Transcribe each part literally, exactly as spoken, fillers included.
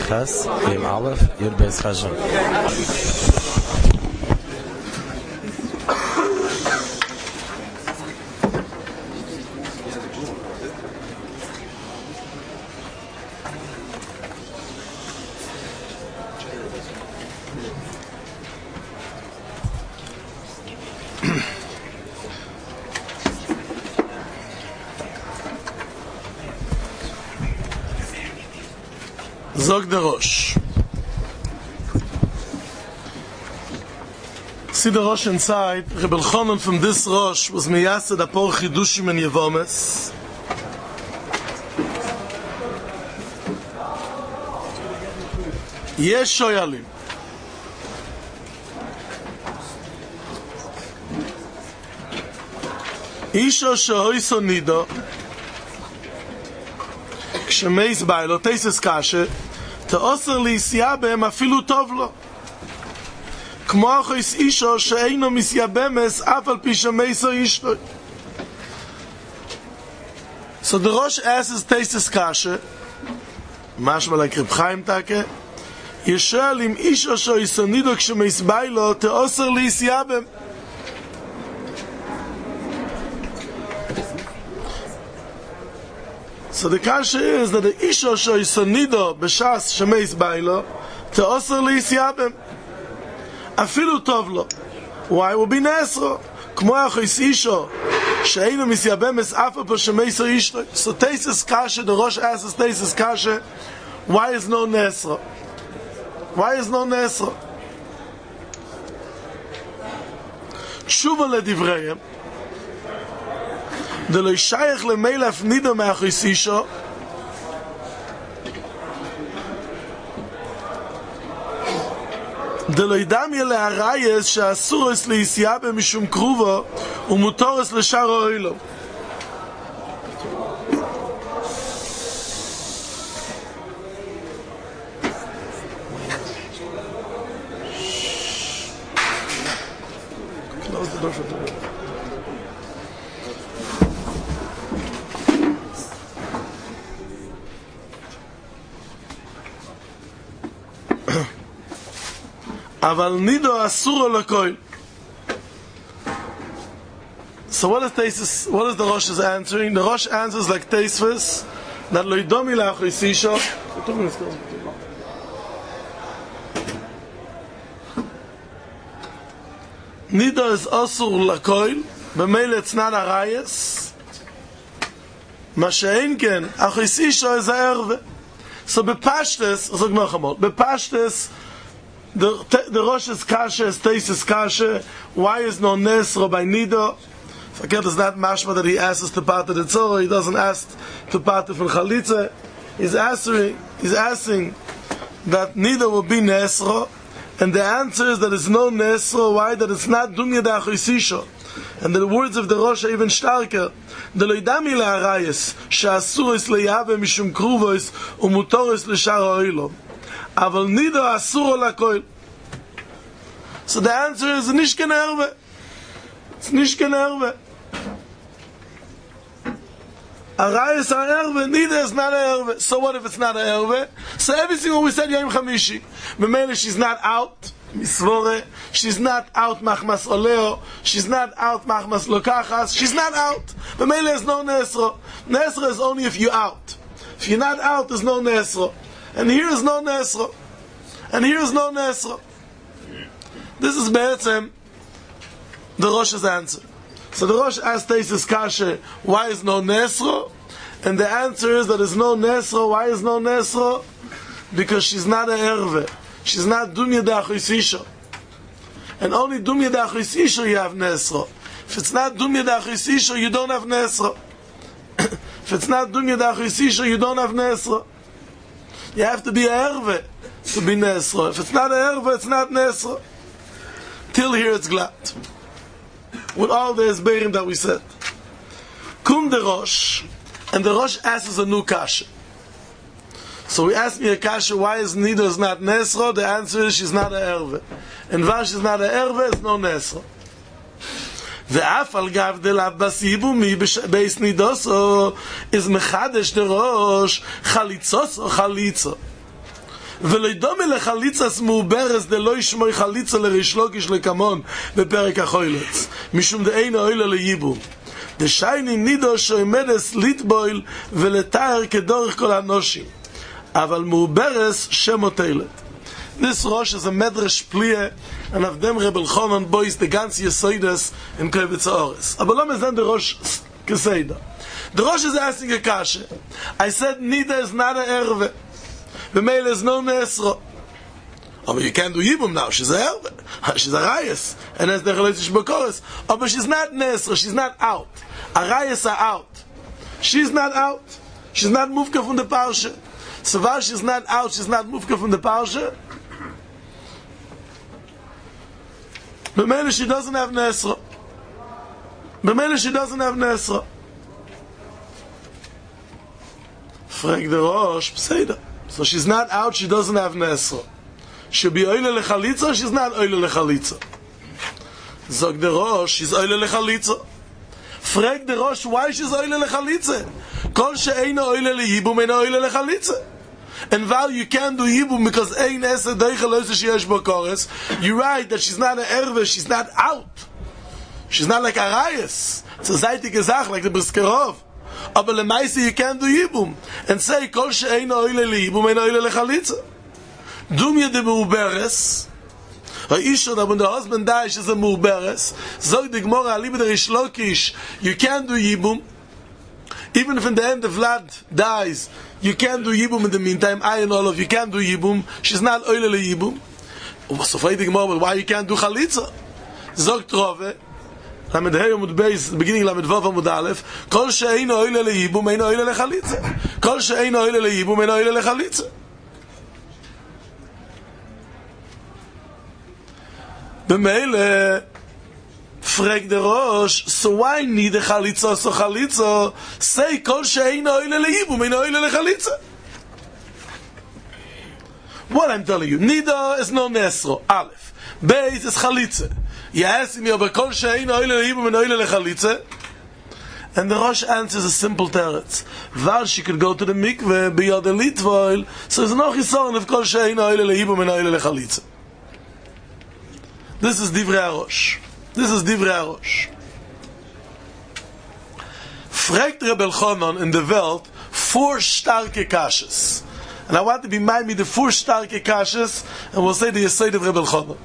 Ches, Yim Aleph, Yud Beis Chazon. Zog der Rosh. See the Rosh inside. Rebel Chonon from this Rosh was meyased a por chidushim and yevomes. Yesh shoyalim. Isho shoyso nido. כשמייס ביילו, תייסס קשה, תאוסר ליסייה בהם אפילו טוב לו. כמו אחויס אישו שאינו מסייה במס, אף על פי שמייסו אישו. So the Rosh asks תייסס קשה, משמע like Reb Chaim Taka, ישאל אם אישו שאיסו נידו כשמייס ביילו, תאוסר ליסייה בהם. So the kasha is that the isha shoisonido b'shas shemeis bailo te'oser li'yisyabem afilu tov lo. Why will be nesro? Kmo achos isha she'einu misyabem es afa po shemeis ishto. So teises kasha, the Rosh asks teises kasha, why is no nesro? Why is no nesro? Tshuva ledivreim. The lo shayach lemelaf nido me'achos isha the lo yidam yele harayes she'asur es li'yisyabem mishum kruvo u'mutor es l'shar ha'olam. Close the door for the Aval nido asur l'koil. So what is Teisus, what is the Rosh is answering? The Rosh answers like Teisvis that lo yidomi la'achos isha. Nido is asur l'koil. B'meile it's not a rayas. Ma she'en ken achos isha is a erve. So bepashtes, sag noch einmal, bepashtes The, the Rosh's kasha is Teisus kasha. Why is no nesro by nido? Forget it's not mashma that he asks to part of the tzorah. He doesn't ask to part from chalitza. He's asking, he's asking that nido will be nesro, and the answer is that it's no nesro. Why? That it's not dunya da achos isha. And the words of the Rosh are even starker. The lo yidami la'arayes she'asur es le'yave mishum kruvos u'mutor es l'shar ha'olam. Aval nido asur l'koil. So the answer is nish ken erve. It's nish ken erve. Arayis are erve, nido is not a erve. So what if it's not a erve? So everything what we said Yom Chamishi. Memele she's not out. Misvore. She's not out machmas oleo. She's not out machmas lokachas. She's not out. Memele is no nesro. Nesro is only if you're out. If you're not out, there's no nesro. And here is no nesro. And here is no nesro. This is Be'etzem the Rosh's answer. So the Rosh asked Teisus kasha, why is no nesro? And the answer is that there's no nesro. Why is no nesro? Because she's not a erve. She's not dunya d'achos isha. And only dunya d'achos isha you have nesro. If it's not dunya d'achos isha, you don't have nesro. If it's not dunya d'achos isha, you don't have nesro. You have to be a erve to be nesro. If it's not a erve, it's not nesro. Till here it's glad. With all the esberim that we said. Kum the Rosh, and the Rosh asks a new kasha. So we asked me a kasha, why is nido is not nesro? The answer is she's not a erve. And when she's not a erve, it's no nesro. ואף על גב דלאו בסיבומי בייס נידוסו is מחדש דרוש חליצוס או חליצו. ולדומה לחליצס מעוברס דלא ישמוי חליצה לריש לוקיש לקמון בפרק החוילץ משום דאין אוילה ליבום דשייני נידו שעומדס ליטבויל ולתאר כדורך כל הנושים אבל מעוברס שמותלת. This Rosh is a medrash plieh, and of them Rebel Chonon boys the ganze Yesoides in Kovetz Ores. Aber lo mezen the Rosh Keseda. The Rosh is asking a kasha. I said Nida is not a erve. The male is no nesro. But you can't do Yibum now. She's a erve. She's a rayas. And as the Chalitish Bokores. But she's not nesro. She's not out. A rayas are out. She's not out. She's not mufka from the parsha. So while she's not out, she's not mufka from the parsha. B'meila she doesn't have nesra. B'meila she doesn't have nesra. Frag the Rosh, Pseida. So she's not out, she doesn't have nesra. She'll be oile lechalitza, she's not oile lechalitza. Zog the Rosh, she's oile lechalitza. Frag the Rosh, why she's oile lechalitza? Kol she'eina oile leyibum, eina oile lechalitza. And while you can't do Yibum because ein esed deicheloise sheyesh bokores, you're right that she's not an erve, she's not out. She's not like a rayas. It's a zeitige Sach, like the Briskerov. Aber lemaise you can't do Yibum. And say, kol she'ein oile leyibum, ein oile lechalitza. Dum ye de meuberes, ha'isha, that when the husband dies, she's a meuberes, zog the Gemara, alibe the Rish Lakish, you can't do Yibum. Even if in the end the Vlad dies, you can't do Yibum in the meantime. I and all of you can't do Yibum. She's not oile le Yibum. So fighting more, why you can't do Chalitza? Zog Trove, Lamed Hey Amud Beis, beginning Lamed Vav Amud Aleph, Kol she'ein oile le Yibum, ein oile le Chalitza. Kol she'ein oile le Yibum, ein oile le Chalitza. B'meile, frag the Rosh, so why need a chalitza so chalitza? Say kol she'ein oile leyibum, ein oile lechalitza. What I'm telling you, nida is no nesro. Aleph, beis is chalitza. You ask me about kol she'ein oile leyibum, ein oile lechalitza. And the Rosh answers a simple teretz. Val she could go to the mikveh biyad elitvoil, so there's no chisaron of kol she'ein oile leyibum, ein oile lechalitza. This is Divrei Rosh. This is Divrei Rosh. Fragt Rebel Chonon in the Welt four starke kashes. And I want to remind me the four starke kashes, and we'll say the Yesod of Rebel Chonon.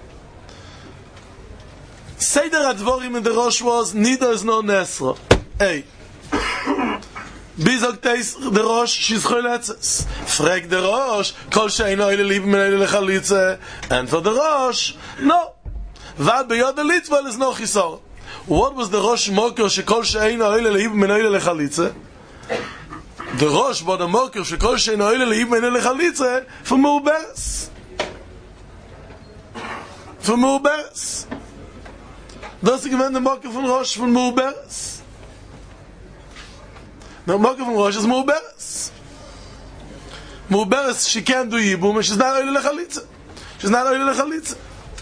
Seder Advorim in the Rosh was, Nida is no Nesra. Hey. Bizog Teis the Rosh, she's choletzes. Fragt the Rosh, Kol she'ein oile liyibum ein oile lechalitza. And for the Rosh, no. Vad beyod elitzval is no chisor. What was the Rosh Moker shekol she'ein oile liyibum ein oile lechalitza? The Rosh bought a Moker shekol she'ein oile liyibum ein oile lechalitza for Meuberes. For Meuberes. Das ist gewähnt der Moker von Rosh von Meuberes. The Moker from Rosh is Meuberes. Meuberes, she can't do Yibum, and she's not oile lechalitza. She's not oile lechalitza.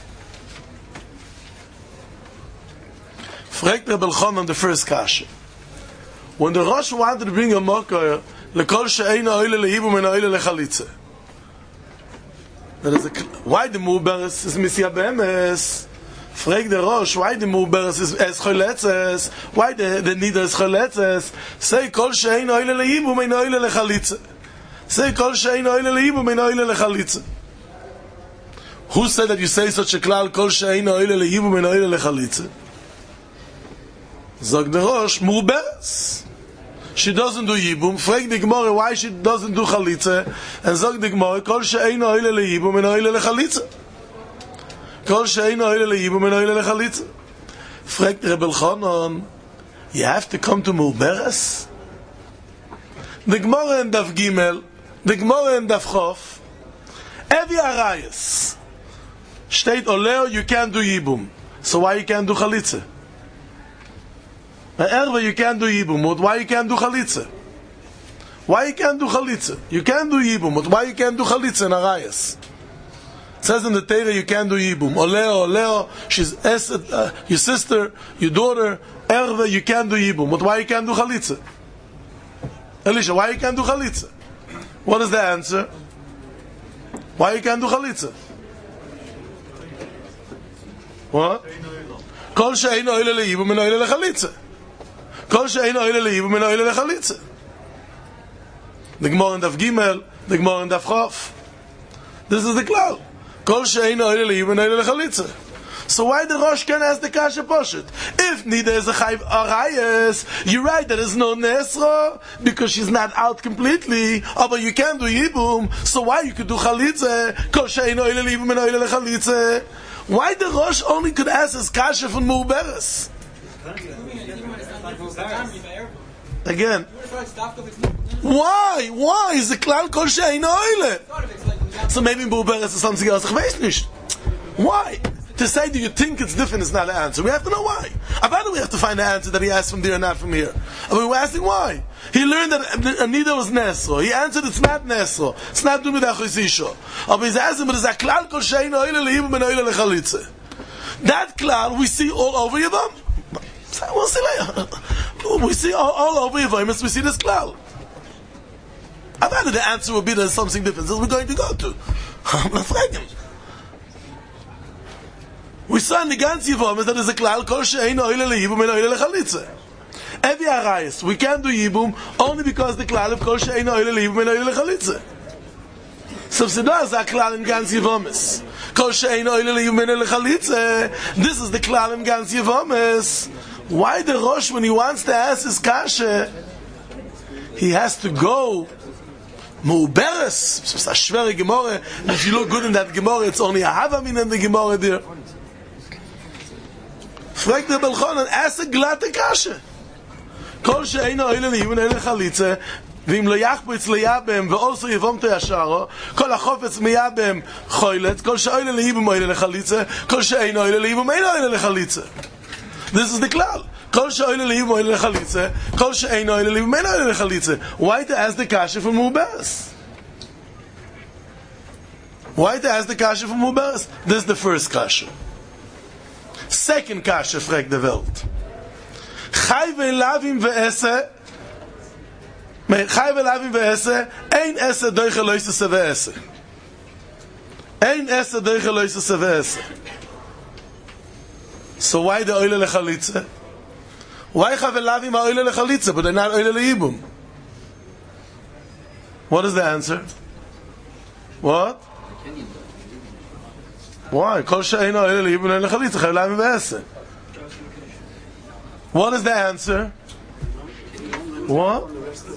Fragt Rebel Chonon the first kasha. When the Rosh wanted to bring a Moker, lekol she'ein oile leyibum ein oile lechalitza. That is a, why the Meuberes is Misia Be'emes? Frag the Rosh, why the Meuberes is es choletzes? Why the, the Nida is choletzes? Say, kol she'ein oile leyibum ein oile lechalitza. Say, kol she'ein oile leyibum ein oile lechalitza. Who said that you say such a klal, kol she'ein oile leyibum ein oile lechalitza? Zog the Rosh, Meuberes. She doesn't do Yibum. Frag the Gemara why she doesn't do Chalitza. And Zog the Gemara, kol she'ein oile leyibum ein oile lechalitza. Kol she'ein oile leyibum ein oile lechalitza. Fragt Rebel Chonon, you have to come to Meuberes? The Gemara in Daf Gimel, the Gemara in Daf Chof, every Arayas, state Oleo, you can't do Yibum. So why you can't do Chalitza? Erva, you can't do Yibum. Why you can't do Chalitza? Why you can't do Chalitza? You can't do Yibum. But why you can't do Chalitza in Arayas? It says in the Torah you can't do Yibum. Oleo, Oleo, she's Esed, uh, your sister, your daughter, Erva, you can't do Yibum. But why you can't do Chalitza? Elisha, why you can't do Chalitza? What is the answer? Why you can't do chalitza? What? Kol she'eino oile le'ibum and oile lechalitza. Kol she'eino oile le'ibum and oile lechalitza. The Gemara in Daf Gimel, the Gemara in Daf Chof. This is the klal. Kol she'eino oile le'ibum and oile lechalitza. So why the Rosh can ask the Kasha Poshet? If neither is a Chayv Arayas, you're right, there is no Nesra, because she's not out completely, oh, but you can do Yibum, so why you could do Chalitze? Kol she'eino oile le'ibum and oile lechalitza. Why the Rosh only could ask his Kasha from Mu'beres? Again. Why? Why is the klal kol she'eino oile? So maybe Mu'beres is something else. Why? To say that you think it's different is not the answer. We have to know why. About we have to find the answer that he asked from there and not from here. I mean, we're asking why. He learned that Anida was Nesro. He answered it's not Nesro. It's not Dumid Achosisho. But he's asking, but it's a klal kol she'eino oile le'ibum and oile lechalitza. That klal we see all over Yavam. We'll see later. We see all, all over Yavam. We see this klal. I thought the answer would be there's something different. This we're going to go to. I'm not frightened. We saw in the Gans Yivum that there's a klal kol she'eino oile le'ibum and oile lechalitza. Every arayis we can't do yibum only because the klal of kol she'eino oile le'ibum and oile lechalitza. So if there's a klal in Gans Yivumis, kol she'eino oile le'ibum and oile lechalitza, this is the klal in Gans Yivumis. Why the Rosh, when he wants to ask his kasha, he has to go Mu'beres? It's a shveri Gemara. If you look good in that Gemara, it's only a havamin in the Gemara there. Fragt der Belchonen, ask a glatte kasha. Kol she'eino oile le'ibum and oile lechalitza, ואם לא יחפץ ליבם ואוסו יבומתו ישרו, כל החופץ מיבם חוילת, כל שאוile le'ibum oile lechalitza, כל שאינו oile le'ibum אין oile lechalitza. This is the klal. Kol she'oile le'ibum oile lechalitza, kol she'eino oile le'ibum ein oile lechalitza. Why to ask the kasha for Mu'beres? Why to ask the kasha for Mu'beres? This is the first kasha. Second kasha, fragt the Welt. Chai ve'lavim ve'ese, Chai ve'lavim ve'ese, ein ese doiche loisese ve'ese. Ein ese doiche loisese ve'ese. So why the oile lechalitza? Why chai ve'lavim are oile lechalitza, but they're not oile le'ibum? What is the answer? What? Why? Kol she'eino oile le'ibum oile lechalitza, chai ve'lavim ve'ese. What is the answer? What?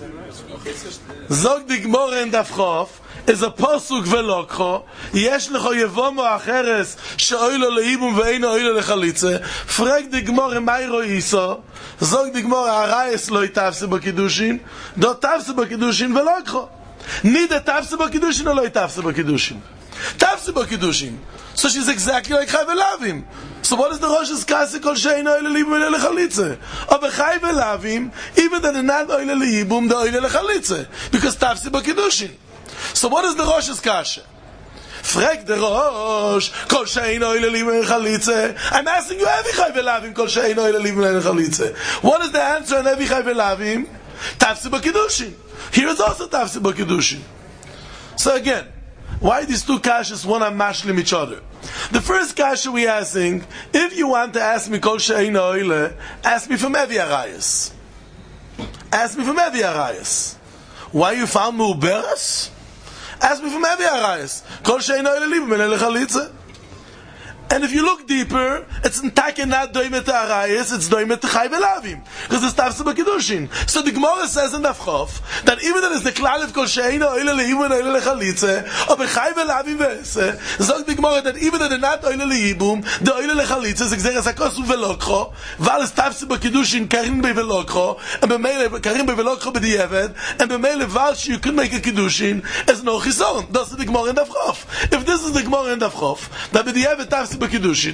Zog di Gemara in Daf Chof is a posuk velokcho yesh lecho yevomo acheres she'oilo le'ibum ve'eino oilo lechalitza. Frag di Gemara mayro iso. Zog di Gemara arayes lo itavse b'kiddushin do tavse b'kiddushin velokcho. Nida tavse b'kiddushin or lo itavse b'kiddushin? Tavse b'kiddushin. So she's exactly like Chai ve'lavim. So what is the Rosh's kaseh kol she'eino oile le'ibum oile lechalitza? But Chai ve'lavim, even though they're not oile le'ibum, they're oile lechalitza, because tafsi b'kiddushin. So what is the Rosh's kaseh? Frag the Rosh, kol she'eino oile le'ibum oile lechalitza. I'm asking you, every Chai ve'lavim, kol she'eino oile le'ibum oile lechalitza. What is the answer on every Chai ve'lavim? Tafsi b'kiddushin. Here is also tafsi b'kiddushin. So again, why these two kashas, one are mashlim each other? The first kasha we asking, if you want to ask me kol she'eino oile, ask me from Evi Arayas. Ask me from Evi Arayas. Why you found Mu'beres? Ask me from Evi Arayas. Kol she'eino oile le'ibum oile lechalitza. And if you look deeper, it's entire not doimet arayis, it's doimet chai ve'lavim, because it's tafse b'kiddushin. So the Gemara says in Daf Chof that even though it's the klal of kol she'eino oile le'ibum oile lechalitza, or b'chai ve'lavim ve'ese, so the Gemara that even though they're not oile le'ibum, the oile lechalitza is exeres hakosu ve'lokcho, val is tafse b'kiddushin karin be ve'lokcho, and b'meile karin be ve'lokcho b'di'eved, and b'meile val you could make a kiddushin as no chizon. That's the Gemara in Daf Chof. If this is the Gemara in Daf Chof, that b'di'eved tafse b'kiddushin.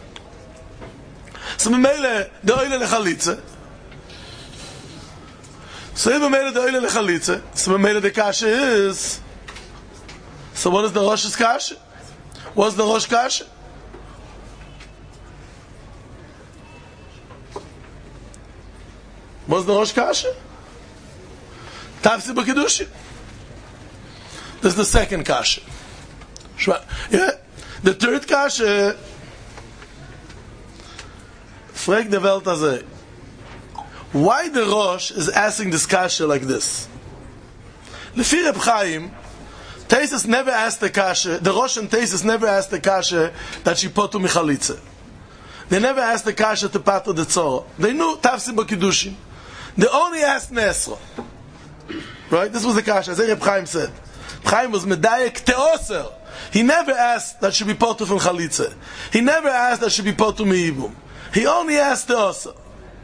So b'meile the oile lechalitza. So if b'meile the oile lechalitza, so b'meile the kasha is. So what is the Rosh's kasha? What's the Rosh kasha? What's the Rosh kasha? Tafsi b'kiddushin. This is the second kasha. Yeah. The third kasha, frag the Welt azay. Why the Rosh is asking this kasha like this? Lefi Reb Chaim, Taisus never asked the kasha, the Rosh and Taisus never asked the kasha that she potu michalitza. They never asked the kasha to pato the tzora. They knew tafsi b'kiddushin. They only asked Nesro. Right? This was the kasha, as Reb Chaim said. Reb Chaim was medayek teoser. He never asked that she be potu from chalitza. He never asked that she be potu miibum. He only asked teoser.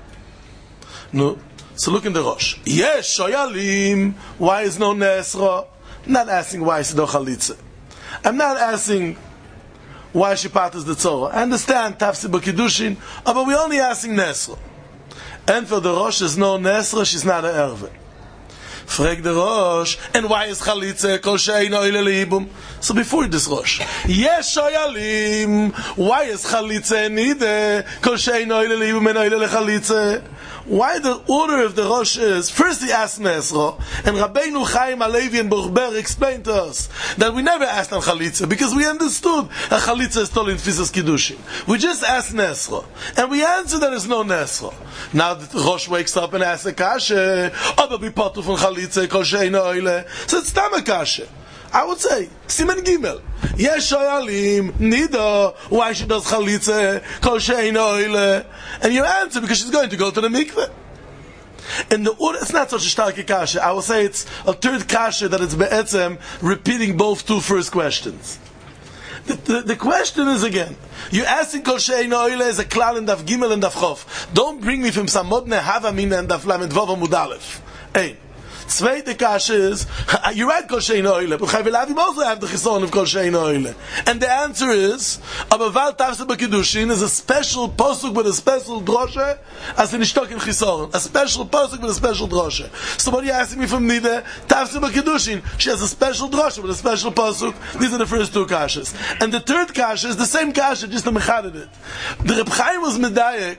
No. So look in the Rosh. Yes, shoyalim. Why is no Nesro? I'm not asking why is no chalitza. I'm not asking why she patas the tzora. I understand tafsi b'kiddushin, but we're only asking Nesro. And for the Rosh is no Nesro, she's not an erve. Frag the Rosh, and why is chalitza kol she'eino oile leibum? So before this Rosh, yes shoyalim. Why is chalitza nide kol she'eino oile leibum and oile lechalitza? Why the order of the Rosh is, first he asked Nesro, and Rabbeinu Chaim Alevi and Borber explained to us that we never asked on Chalitza, because we understood that Chalitza is told in Tfisas Kiddushin. We just asked Nesro, and we answered that there is no Nesro. Now the Rosh wakes up and asks a kasha, Oba bi potu von Chalitza, kol she'eino oile. So it's tam a kasha. I would say, Siman Gimel. Yes, shoyalim, nido, why she does chalitza, kol she'eino oile. And you answer, because she's going to go to the mikveh. And the order, it's not such a stark kasha. I will say it's a third kasha that it's be'etzem, repeating both two first questions. The, the, the question is again, you're asking kol she'eino oile as a klal in daf gimel and daf chof. Don't bring me from samodne havamina and daf lamed vav amud aleph. Hey. Zweite kasha is, you're right, kol she'eino oile, but Chai Velavim also have the chison of kol she'eino oile. And the answer is, Abaval Tafse B'Kiddushin is a special posuk with a special droshe, as in Ishtok in Chisoron. A special posuk with a special droshe. Somebody asking me from Nida, Tafse B'Kiddushin, she has a special droshe with a special posuk. These are the first two kashas. And the third kasha is the same kasha, just a mechaded it. The Reb Chaim was medayek,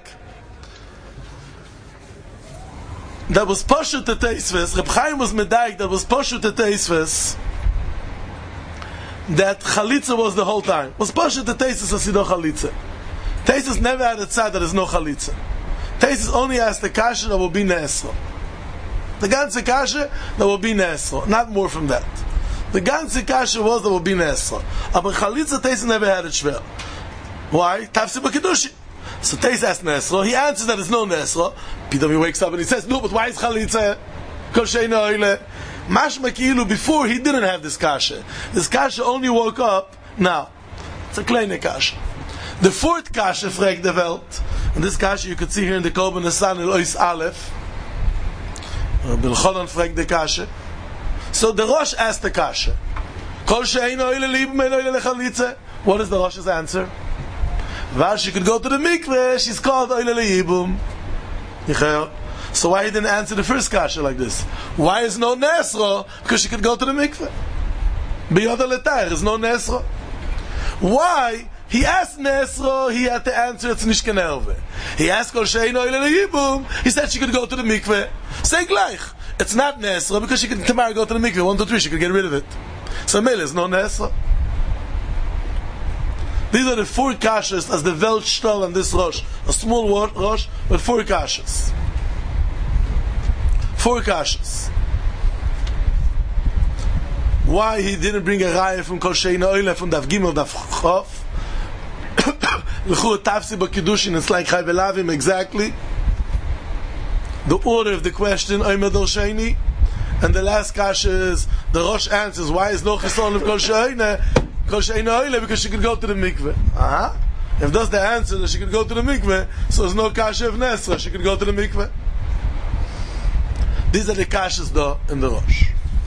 that was Poshut to Teisves, Reb Chaim was medayik, that was Poshut to Teisves, that Chalitza was the whole time. Was Poshut to Teisves as no Chalitza. Teisves never had a tzad that is no Chalitza. Teisves only asked the kasha that will be Nesro. The ganze kasha that will be Nesro. Not more from that. The ganze kasha was that will be Nesro. But Chalitza Teisves never had it shver. Why? Tafsi b'Kiddushin. So Teis asked Nesro, he answers that it's no Nesro. Peter he wakes up and he says, no, but why is Chalitza? Kol she'eino oile. Mashma ki'ilu, before he didn't have this kasha. This kasha only woke up now. It's a kleine kasha. The fourth kasha, frag the Welt, and this kasha you could see here in the Korban Nesan El Ois Aleph. Bilchonon frag the kasha. So the Rosh asked the kasha. Kol she'eino oile libum en oile lechalitza. What is the Rosh's answer? While she could go to the mikveh, she's called oile leibum. So why he didn't answer the first kasha like this? Why is no Nesro? Because she could go to the mikveh. B'yoda letayr, there's no Nesro. Why? He asked Nesro, he had to answer, it's nishken erve. He asked kol she'eino oile leibum, he said she could go to the mikveh. Say gleich. It's not Nesro, because she could tomorrow go to the mikveh. One, two, three, she could get rid of it. So Mele is no Nesro. These are the four kashas as the Welt stole on this Rosh. A small Rosh with four kashas. Four kashas. Why he didn't bring a raya from Kol She'eino Oile from Daf Gimel, Daf Chof. L'chu Tafsi B'Kiddushin, it's like Chai Velavim exactly. The order of the question, Omer Dor Sheni. And the last kasha is, the Rosh answers, why is no chison of Kol She'eino? Because she could go to the mikveh. Uh-huh. If that's the answer that she could go to the mikveh, so there's no kasha of Nesra, she could go to the mikveh. These are the kashas though in the Rosh.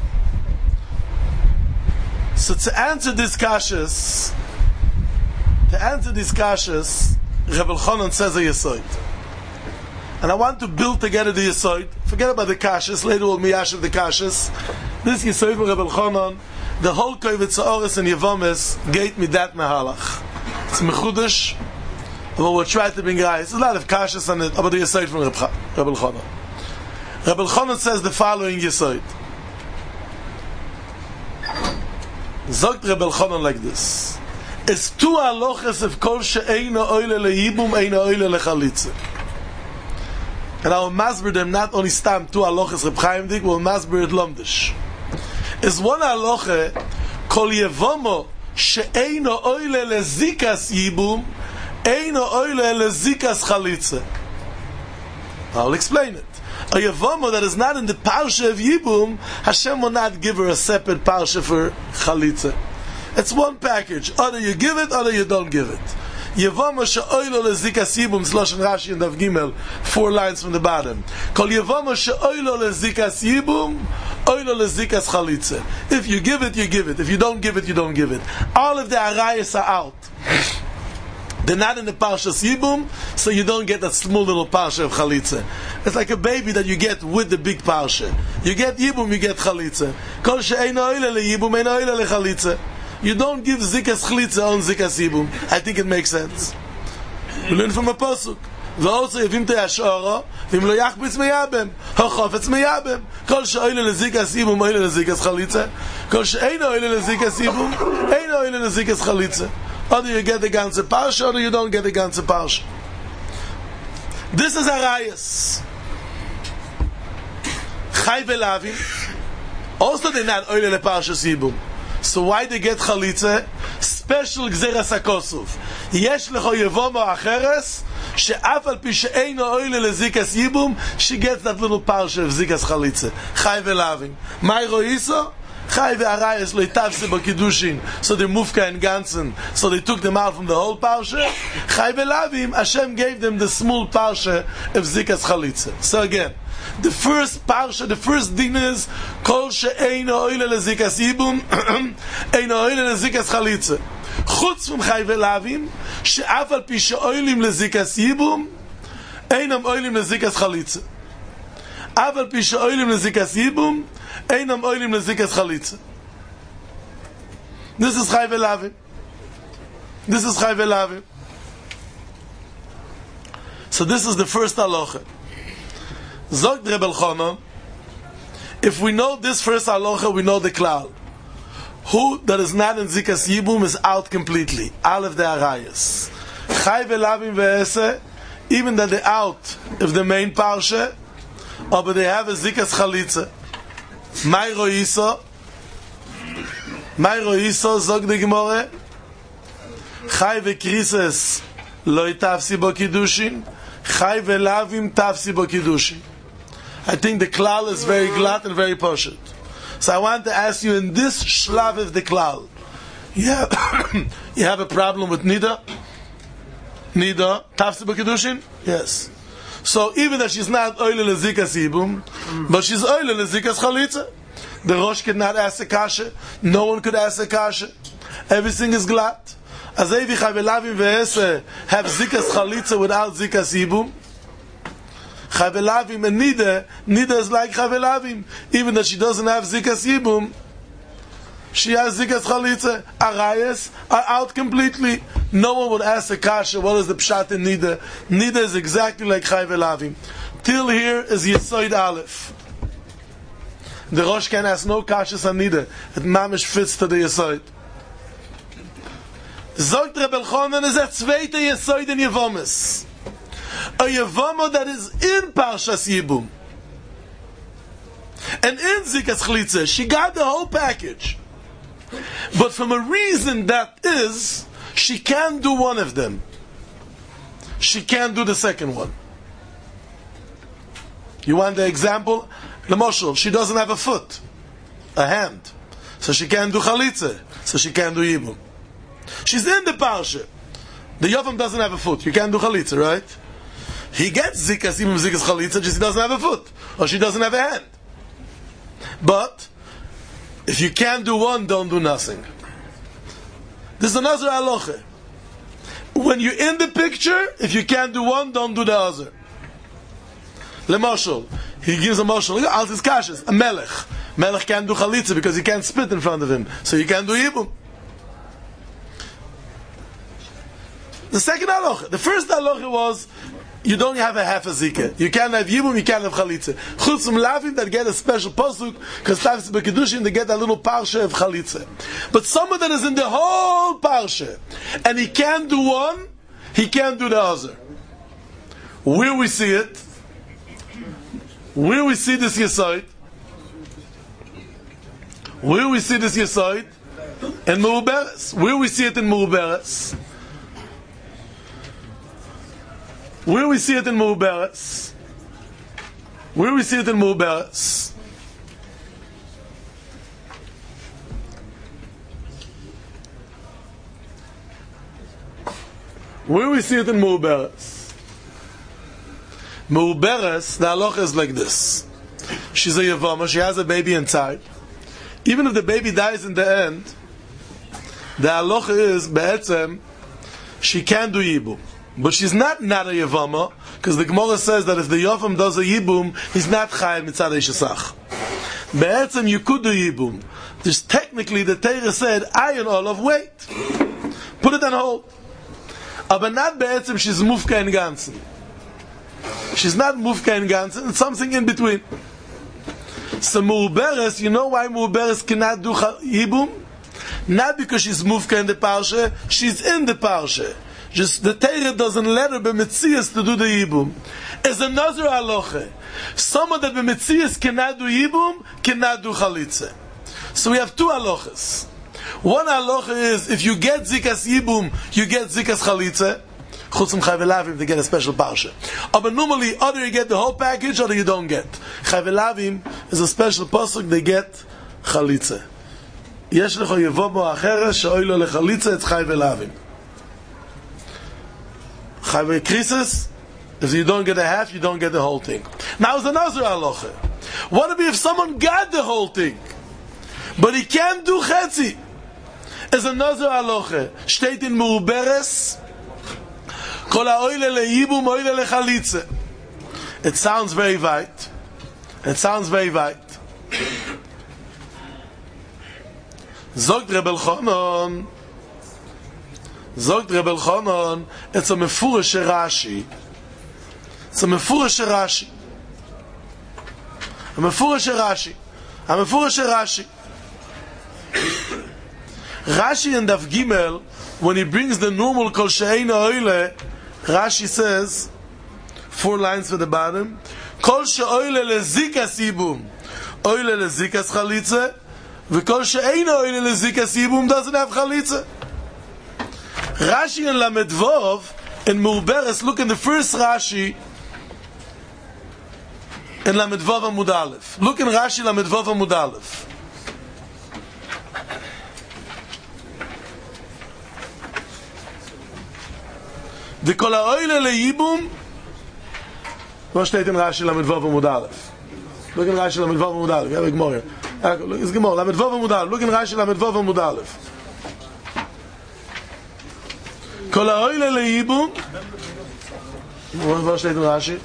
So to answer these kashas, to answer these kashas, Reb Elchanan says a yesod. And I want to build together the yesod. Forget about the kashas, later we'll miyashiv the kashas. This yesod from Reb Elchanan, the whole Kovetz Ha'aretz and Yevomes gate me that mehalach. It's mechudesh. Well, we'll try to bring guys. There's a lot of kashas on it, but the yesod from Reb Elchanan. Reb Elchanan says the following yesod. Sagt Rebbe Elchanan like this. Es tu aloches of kol she'eino oile lehibum, eino oile lechalitze. And I will masber them not only stam two aloches Reb Chaim Dik, we'll masber it lomdish. Is one aloche kol yevomo she'eino oile lezikas yibum, eino oile lezikas chalitze. I'll explain it. A yevomo that is not in the parsha of Yibum, Hashem will not give her a separate parsha for chalitze. It's one package. Either you give it, or you don't give it. Yevomo she'oilo lezikas yibum, Zloshen Rashi and Dav Gimel, four lines from the bottom. Kol yevomo she'oilo lezikas yibum, oilo lezikas chalitze. If you give it, you give it. If you don't give it, you don't give it. All of the arayas are out. They're not in the Parshas Yibum, so you don't get that small little Parsha of Chalitze. It's like a baby that you get with the big Parsha. You get Yibum, you get Chalitze. Kol she'eino oile leyibum, eino oile lechalitze. You don't give Zikas Chalitze on Zikas Yibum. I think it makes sense. We learn from a Pasuk. ועושה יבים תיאשערו, ואם לא יחביץ מייבם, החופץ מייבם. כל שאוילה לזיקס איבום, אוילה לזיקס חליצה. כל שאינו אוילה לזיקס איבום, אינו אוילה לזיקס חליצה. Either you get the ganze parsha, or you don't get the ganze parsha. This is Arayas. Chai ve'lavim. Also they're not oile le parsha sibum. So why they get chalitze? Special gzeras hakosuf. Yesh lecho yevomo acheres, she'af al pi she'eino oile le zikas yibum, she gets that little parsha of zikas chalitze. Chai ve'lavim. Mai roiso? Chai ve'arayas lo itavse b'kiddushin. So they mufka and ganzen. So they took them out from the whole parsha. Chai ve'lavim, Hashem gave them the small parsha of zikas chalitze. So again, the first parsha, the first din is kol she'eino oile le zikas yibum, eino oile le zikas chalitze. Chutz from chai ve'lavim, she'af al pi she'oilim le zikas yibum, einam oilim le zikas chalitze. Af al pi she'oilim le zikas yibum, einam oilim le zikas chalitze. This is chai ve'lavim. This is chai ve'lavim. So this is the first halacha. Zogt Rebbe Elchanan, if we know this first halacha, we know the klal. Who that is not in zikas yibum is out completely. Aleph the arayas. Chai ve'lavim ve'ese, even that they're out of the main parsha, or but they have a zikas chalitze. Mai roiso, Mai roiso, zog de Gemore, Chai ve'krises lo itavsi bo kiddushin, Chai ve'lavim tavsi bo kiddushin. I think the klal is very glad and very poshut. So I want to ask you in this shlav of the klal, you have, you have a problem with nida? Nida, tavsi bo kiddushin? Yes. So even that she's not oile lezikas yibum, but she's oile lezikas chalitza. The Rosh could not ask a kasha. No one could ask a kasha. Everything is glad. As Evi Chai ve'lavim ve'ese have zikas chalitza without zikas yibum. Chai ve'lavim and nida, nida is like Chai ve'lavim. Even that she doesn't have zikas yibum, she has zikas chalitza. Arayas are out completely. No one would ask a kasha, what is the pshat in nida? Nida is exactly like Chai ve'lavim. Till here is Yesoid Aleph. The Rosh can ask no kashas on nida. It mamish fits to the Yesoid. Zogt Rebbe Elchanan is a zweite Yesoid in Yevomis. A Yevomo that is in Parshas Yibum. And in Zikas Chalitza, she got the whole package. But from a reason that is, she can't do one of them. She can't do the second one. You want the example? The Moshel, she doesn't have a foot, a hand. So she can't do Chalitza. So she can't do Yibum. She's in the Parsha. The Yovam doesn't have a foot. You can't do Chalitza, right? He gets Zikas, Yibum, Zikas, Chalitza, just he doesn't have a foot. Or she doesn't have a hand. But, if you can't do one, don't do nothing. This is another halacha. When you're in the picture, if you can't do one, don't do the other. Lemoshel, he gives a moshel. All his kashas. A melech. Melech can't do chalitza because he can't spit in front of him. So you can't do yibum. The second halacha. The first halacha was you don't have a half a zika. You can't have yibum, you can't have chalitza. Chutz from lavim that get a special pasuk, because tavs b'kedushin they get a little parsha of chalitza. But someone that is in the whole parsha, and he can't do one, he can't do the other. Where we see it, where we see this yesod, where we see this yesod, in Meuberes. Where we see it in Meuberes. Where we see it in Meuberes. Where we see it in Meuberes. Where we see it in Meuberes. Meuberes, the halacha is like this. She's a yavama, she has a baby inside. Even if the baby dies in the end, the halacha is, be'etzem, she can do yibum. But she's not not a yavama, because the Gemara says that if the yavam does a yibum, he's not chayav mitzad ha'ishasach. Be'etzem, you could do yibum. Just technically, the Torah said, ayin olav, wait. Put it on hold. But not be'etzem, she's mufka in ganzen. She's not mufka in ganzen, it's something in between. So Meuberes, you know why Meuberes cannot do yibum? Not because she's mufka in the parsha, she's in the parsha. Just the Torah doesn't let her be metzias to do the yibum. As another halacha, someone that be metzias cannot do yibum, cannot do chalitza. So we have two halachas. One halacha is if you get zikas yibum, you get zikas chalitza. Chutz from Chayvelavim, they get a special parsha. But normally, either you get the whole package, or you don't get. Chayvelavim is a special pasuk, they get chalitza. Yesh lecho yevomo acheres, she'oilo lechalitza, it's Chayvelavim. Chayve krisis, if you don't get a half, you don't get the whole thing. Now, there's another halacha. What if if someone got the whole thing, but he can't do chetzi? There's another halacha. Steht in Meuberes, it sounds very weit. It sounds very weit. Zogt Rebel Chonon. Zogt Rebel Chonon. It's a mefurish Rashi. It's a mefurish Rashi. A mefurish Rashi. A mefurish Rashi. Rashi and Daf Gimel, when he brings the normal Kol She'eina Oile, Rashi says, four lines for the bottom, Kol she'oile lezikas yibum, oile lezikas chalitza, v'kol she'eina oile lezikas yibum doesn't have chalitza. Rashi and Lamed Vov, in Meuberes, look in the first Rashi, in Lamed Vov Amud Aleph. Look in Rashi Lamed Vov Amud Aleph. The kol ha'oile leyibum. Was steht in Rashi Lamed Vav Amud Aleph? Look in Rashi Lamed Vav Amud Aleph. Yeah, big more. It's Gemara. Lamed Vav Amud Aleph. Look in Rashi Lamed Vav Amud Aleph. Kol ha'oile leyibum. Was steht in Rashi?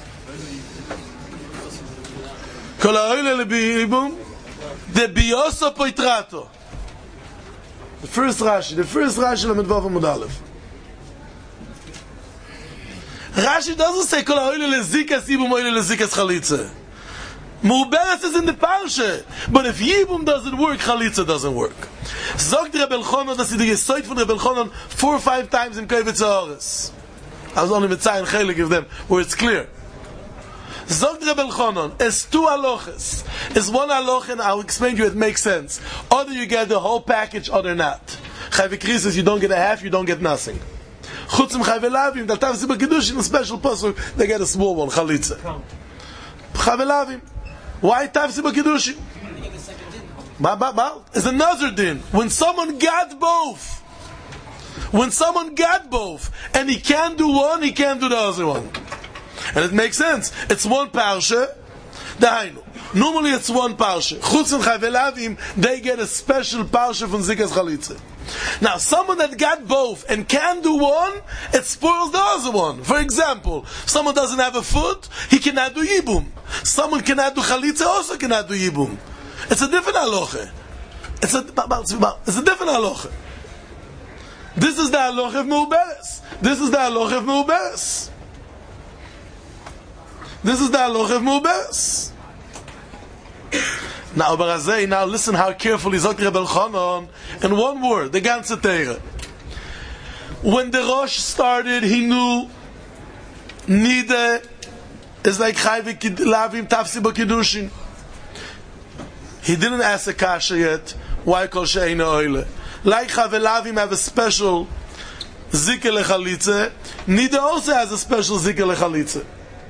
Kol ha'oile leyibum. De bioso poitrato. The first Rashi. The first Rashi Lamed Vav Amud Aleph. Rashi doesn't say kol ha'oile lezikas yibum oile lezikas chalitza. Meuberes is in the parsha, but if yibum doesn't work, chalitza doesn't work. Zogt Rebel Chonon, das ist die Gesoit von Rebel Chonon four or five times in Kovetz Haaretz. I was only with Tzayin Chelik of them, where it's clear. Zogt Rebel Chonon, es two halachas. Is one halach, and I'll explain to you, it makes sense. Either you get the whole package, or not. Chayve krisis, you don't get a half, you don't get nothing. Chutz from Chayvelavim, that time Sibba Kedushin, a special pasuk, they get a small one, Chalitza. Chayvelavim. Why Tav Sibba Kedushin? Ba ba ba. It's another din. When someone got both, when someone got both, and he can't do one, he can't do the other one. And it makes sense. It's one parsha, dahainu. Normally it's one parsha. Chutz and Chayvelavim, they get a special parsha from Zikas Chalitza. Now, someone that got both and can do one, it spoils the other one. For example, someone doesn't have a foot, he cannot do yibum. Someone cannot do chalitza, also cannot do yibum. It's a different halacha. It's a, it's a different halacha. This is the halacha of Meuberes. This is the halacha of Meuberes. This is the halacha of Mu'beres. Now, Barazei, now listen how carefully Zok Reb Elchanan in one word, the ganze Torah. When the Rosh started, he knew Nida is like Chayve Lavim Tafsi B'Kiddushin. He didn't ask a kasha yet. Why Kol She'eina Oile? Like Chayve Lavim have a special Zikr Lechalitze, Nida also has a special Zikr Lechalitze.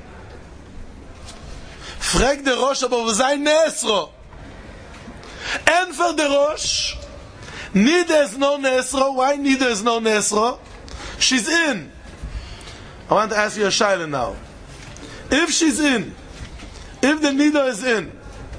Frag der Rosh, aber wo sei Nesro? And for the Rosh, Nida is no Nesro. Why Nida is no Nesro? She's in. I want to ask you a shaila now. If she's in, if the Nida is in,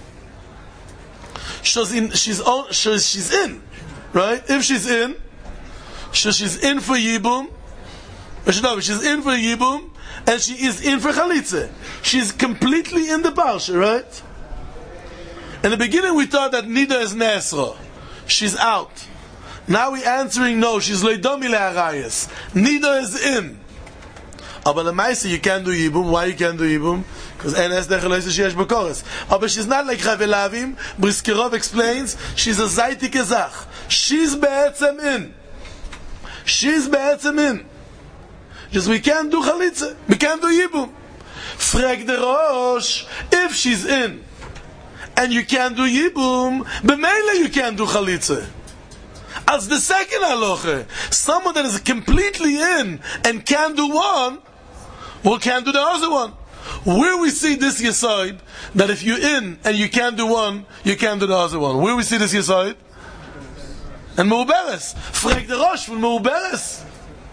she's in, she's, on, she's, she's in, right? If she's in, so she's in for Yibum, no, she's in for Yibum, and she is in for Chalitze. She's completely in the Parsha, right? In the beginning we thought that Nida is Nesra. She's out. Now we're answering no, she's Leidomi Le'arayas. Nida is in. Aber the Maisa, you can't do Yibum. Why you can't do Yibum? Because N S Decheleise Sheyesh B'Kores. But she's not like Chayve Lavim. Briskerov explains, she's a Zaytike Zach. She's Be'etzem in. She's Be'etzem in. Just we can't do Chalitze. We can't do Yibum. Frag the Rosh, if she's in, and you can't do Yibum, b'meila you can't do Chalitze. As the second halacha, someone that is completely in and can't do one, well, can't do the other one. Where we see this Yesod, that if you're in and you can't do one, you can't do the other one. Where we see this Yesod? And Meuberes. Frag the Rosh from Meuberes.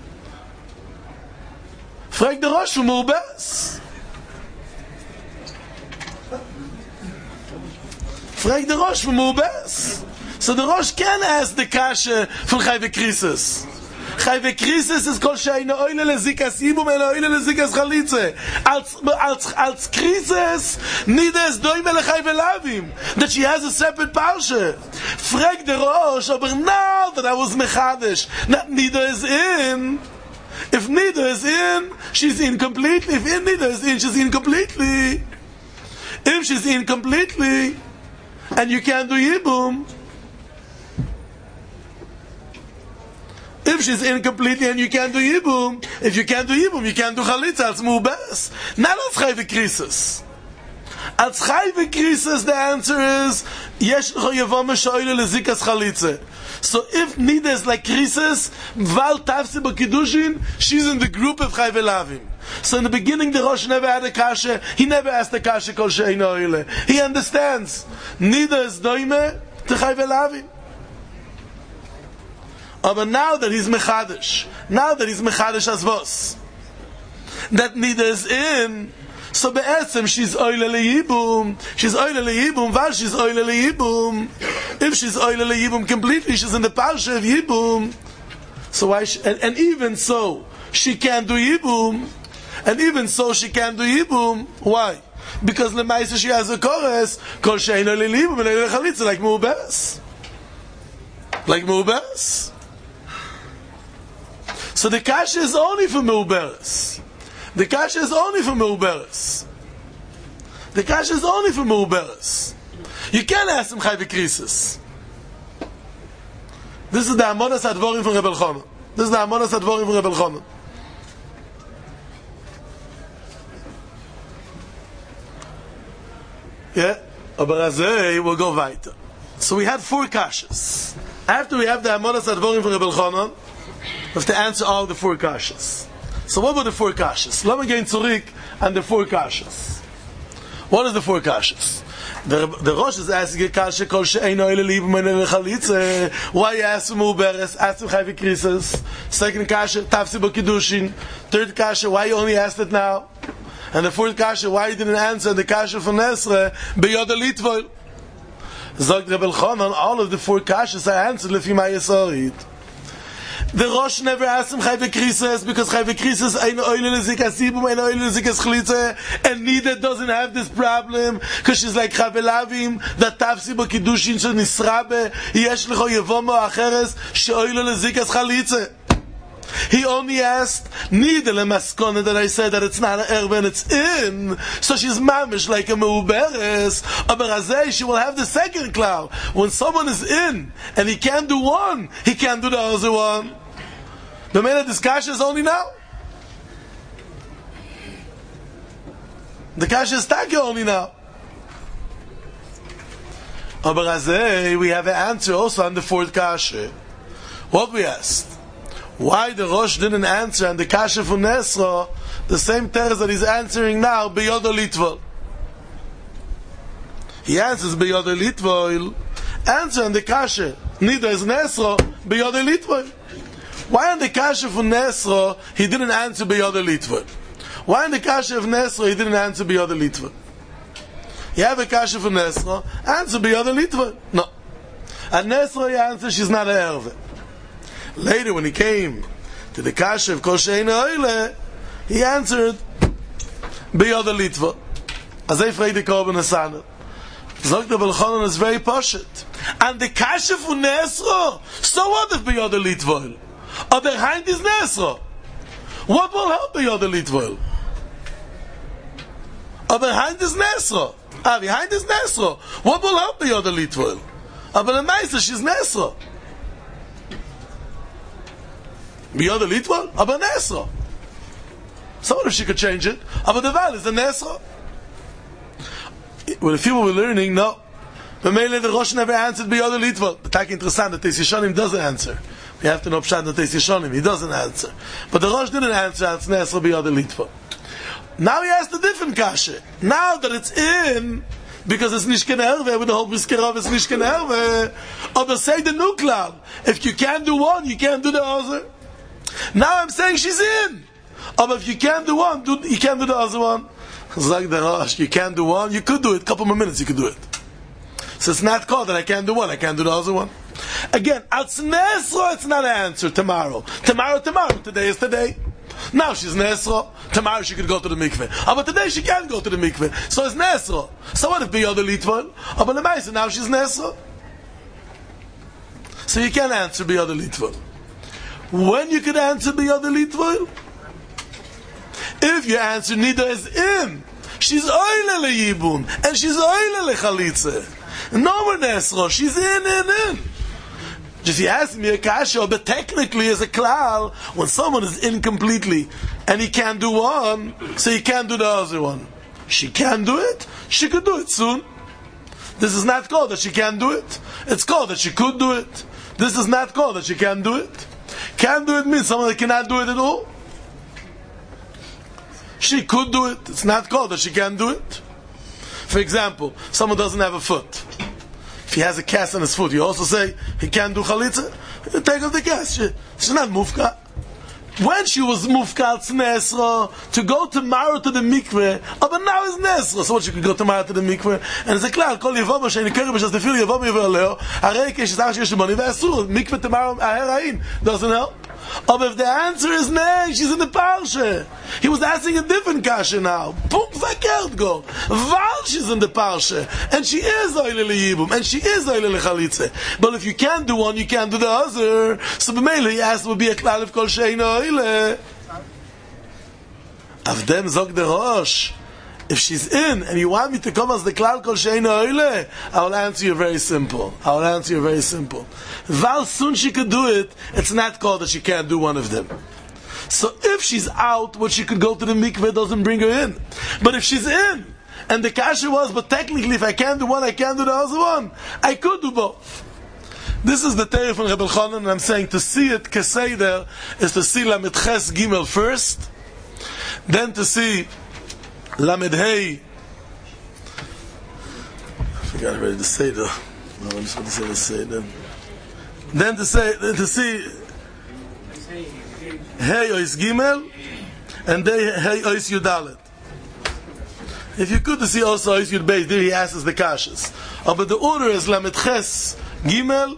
Frag the Rosh from Meuberes. Frag the Rosh from Meuberes. So the Rosh can ask the kasha from Chayve Krisis. Chayve Krisis is Kol She'eina Oile Lezikas Yibum and Oile Lezikas Chalitze. Als, als, als Krisis, Nida is Doime LeChayve Lavim. That she has a separate parsha. Frag the Rosh, but now that I was Mechadish, that Nida is in. If Nida is in, she's in completely. If in Nida is in, she's in completely. If she's in completely, and you can't do Yibum, if she's in completely and you can't do Yibum, if you can't do Yibum, you can't do Chalitza, als Meuberes. Not als Chayve Krisis. Als Chayve Krisis, the answer is, Yesh L'cho Yevama Shoyle Lezikas Chalitza. So if Nida is like Krisis, Val Tafsi B'Kiddushin, she's in the group of Chayve Lavim. So in the beginning, the Rosh never had a kasha. He never asked the kasha Kol She'eina Oile. He understands. Nida is Doime to Chayve Lavim. But now that he's Mechadish, now that he's Mechadish as Vos, that Nida is in, so be'etzem she's Oile Le'yibum, she's Oile Le'yibum, while she's Oile Le'yibum, if she's Oile Le'yibum completely, she's in the Parsha of Yibum, so why, she, and, and even so, she can't do Yibum, and even so she can't do Yibum, why? Because Lemaisa she has a chorus, Kol She'eina Oile Le'yibum, and Oile Chalitza, like Meuberes. Like Meuberes. So the kasha is only for Meuberes. The kasha is only for Meuberes. The kasha is only for Meuberes. You can't ask him Chayve Krisis. This is the Amonas Advorim from Reb Elchanan. This is the Amonas Advorim from Reb Elchanan. Yeah, Abarazei will go weiter. So we had four kashas. After we have the Amonas Advorim from Reb Elchanan, we have to answer all the four kashas. So what were the four kashas? Let me get zurück on the four kashas. What are the four kashas? The, the Rosh is asking a kasha, Kol She'eina Oile Le'yibum and Oile Chalitze. Why you ask him Meuberes? Ask him Chayve Krisis. Second kasha, Tafsi B'Kiddushin. Third kasha, why you only asked it now? And the fourth kasha, why you didn't answer the kasha from Nesre, B'Yoda Litvoil. Zog Reb Elchanan, all of the four kashas are answered Lefi Ma Yesorid. The Rosh never asked him Chayve Krisis because Chayve Krisis ain't Oile Lezikas Yibum, ain't Oile Lezikas Chalitze, and Nida doesn't have this problem because she's like Chayve Lavim, that Tafsi B'Kiddushin Shel Nisrabe, Yesh L'cho Yevoma Acheres, She'oile Lezikas Chalitze. He only asked, neither lemaskona that I said that it's not an erve and it's in, so she's mamish like a meuberes. Aber azay, she will have the second cloud. When someone is in and he can't do one, he can't do the other one. The main discussion is only now. The kasha is taka only now. Aber azay, we have an answer also on the fourth kasha. What we asked? Why the Rosh didn't answer and the kasha for Nesra, the same teres that he's answering now, Beyodo Litvol. He answers Beyodo Litvol, answer on the kasha, neither is Nesra, Beyodo Litvol. Why on the kasha for Nesra, he didn't answer Beyodo Litvol? Why on the kasha of Nesra, he didn't answer Beyodo Litvol? You have a kasha for Nesra, answer Beyodo Litvol. No. And Nesra, he answers, she's not an erve. Later, when he came to the kasha of Kol She'eino Oile, he answered, Beyodo Litvol. As I fraged the Korban Hasana. Zog the Belchonon is very poshut. And the kasha for Nesra, so what if Beyodo Litvol? Or behind is Nesra? What will help Beyodo Litvol? Or behind is Nesra? Ah, behind is Nesra. What will help Beyodo Litvol? Ah, but the Meister, she's Nesra. Beyodo Litvol? Aber Nesra. So what if she could change it? Aber the Val is the Nesra. Well, if people were learning, no. But mainly the Rosh never answered Beyodo Litvol. But that's interesting that Teis Yeshonim doesn't answer. We have to know Pshat that Teis Yeshonim, he doesn't answer. But the Rosh didn't answer, it's Nesra Beyodo Litvol. Now he asked a different kasha. Now that it's in, because it's nicht erve, with the whole Biskerov is nicht erve, or the say the nuclear. If you can't do one, you can't do the other. Now I'm saying she's in. But if you can't do one, do, you can't do the other one. Zag the Rosh, you can't do one, you could do it. A couple more minutes, you could do it. So it's not called that I can't do one, I can't do the other one. Again, als Nesra, it's not an answer tomorrow. Tomorrow, tomorrow. Today is today. Now she's Nesra. Tomorrow she could go to the mikveh. Oh, but today she can't go to the mikveh. So it's Nesra. So what if Beyodo Litvol? Oh, but the Maisa, now she's Nesra. So you can't answer Beyodo Litvol. When you could answer Beyodo Litvol? If you answer Nida is in. She's Oile Yibun. And she's Oile Chalitze. No more Nesra. She's in, in, in. Just he asked me a kasha, but technically as a klal, when someone is in completely and he can't do one, so he can't do the other one. She can do it, she could do it soon. This is not called that she can't do it. It's called that she could do it. This is not called that she can do it. Can't do it means someone that cannot do it at all. She could do it. It's not called that she can do it. For example, someone doesn't have a foot. If he has a cast on his foot, you also say he can't do chalitza. You take off the cast. She, she's not mufka. When she was mufka, it's Nesra to go tomorrow to the mikveh. Oh, but now it's Nesra. So what, she could go tomorrow to the mikveh? And it's a clear, kol yavoma she'eni kerem b'shas tefil yavoma yavar leo. Harei kesh yisach sheyesh b'moni ve'asur. Mikveh tomorrow aher ha'in. Doesn't help. Oh, if the answer is nay, she's in the parsha. He was asking a different kasha now. Pum zakert go. Val she's in the parsha. And she is oile liyibum. And she is oile lechalitze. But if you can't do one, you can't do the other. So b'meila he asked would be a klal of kol she'eino oile. Avdem zog the Rosh. If she's in and you want me to come as the klal kol she'eino oile, I will answer you very simple. I will answer you very simple. Val soon she could do it, it's not called that she can't do one of them. So if she's out, what she could go to the mikveh doesn't bring her in. But if she's in, and the kasha was, but technically if I can't do one, I can't do the other one, I could do both. This is the Torah from Rebbe Elchanan, and I'm saying to see it keseder is to see Lamed Ches Gimel first, then to see Lamed Hey. I forgot already to say though. No, I'm just going to say the Seder. Then to say, then to see Hey Ois Gimel, and then Hey Ois Yudalet. If you could to see also Ois Yud Beis, there he asks the kashas. Oh, but the order is Lamed Ches Gimel,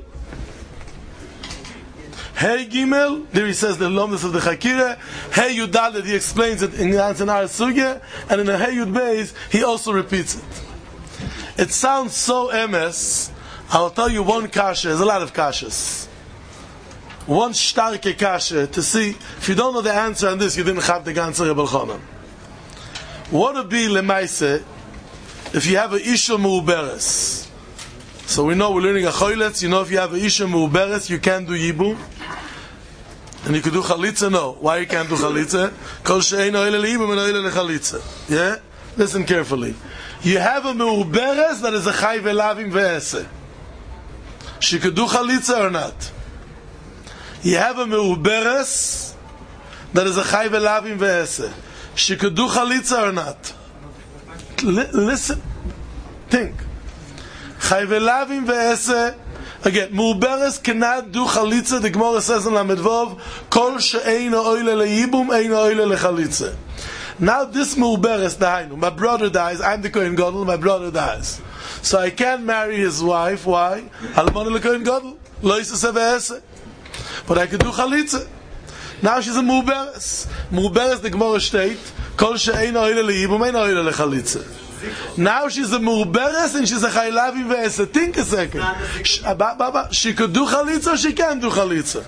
Hey Gimel, there he says the lomness of the Chakira. Hey Yudalet, he explains it in the Anzanar Sugya, and in the Hey Yud Beis, he also repeats it. It sounds so emes. I'll tell you one kasha, there's a lot of kashas. one starke kasha to see. If you don't know the answer on this, you didn't have the answer Rebbe Elchanan. What would be lemaise if you have a isha mu'beres? So we know we're learning a choiletz. You know if you have a isha mu'beres, you can't do yibum. And you can do chalitza? No. Why you can't do chalitza? Kol she'ein oile le'ibum and oile le'chalitza. Yeah? Listen carefully. You have a mu'beres that is a chay ve'lavim ve'ese. She could do chalitza or not. You have a mu'beres that is a chay ve'lavim ve'ese. She could do chalitza or not. L- listen. Think. Chay ve'lavim ve'ese. Again, mu'beres cannot do chalitza. The Gemara says in Lamed Vav, kol she'ein oile le'ibum, ein oile le'chalitza. Now this mu'beres dahainu. My brother dies. I'm the Kohen Gadol. My brother dies. So I can't marry his wife. Why? Almana le'Kohen Gadol. Lo yisaseh ve'eseh. But I could do chalitza. Now she's a mu'beres. Mu'beres, the Gemara state, kol she'ein oile le'ibum, ein oile le'chalitza. Now she's a mu'beres and she's a chaylavim ve'eseh. Think a second. She could do chalitza or she can't do chalitza?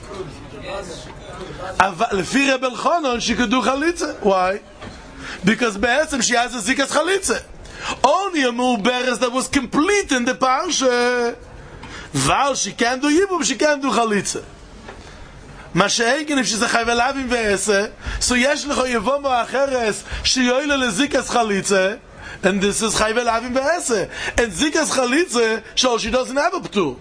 Lefi Rebbe Elchanan, she could do chalitza. Why? Because be'etzem she has a zikas chalitza. Only a mu'beres that was complete in the parsha. Val, she can't do yibum, she can't do chalitza. Masha'egen, if she's a chayv elavim ve'eseh, so yesh lecho yevom ha'acheres, sheyoyle lezikas chalitza, and this is chayv elavim ve'eseh. And zikas chalitza, so she doesn't have a ptur.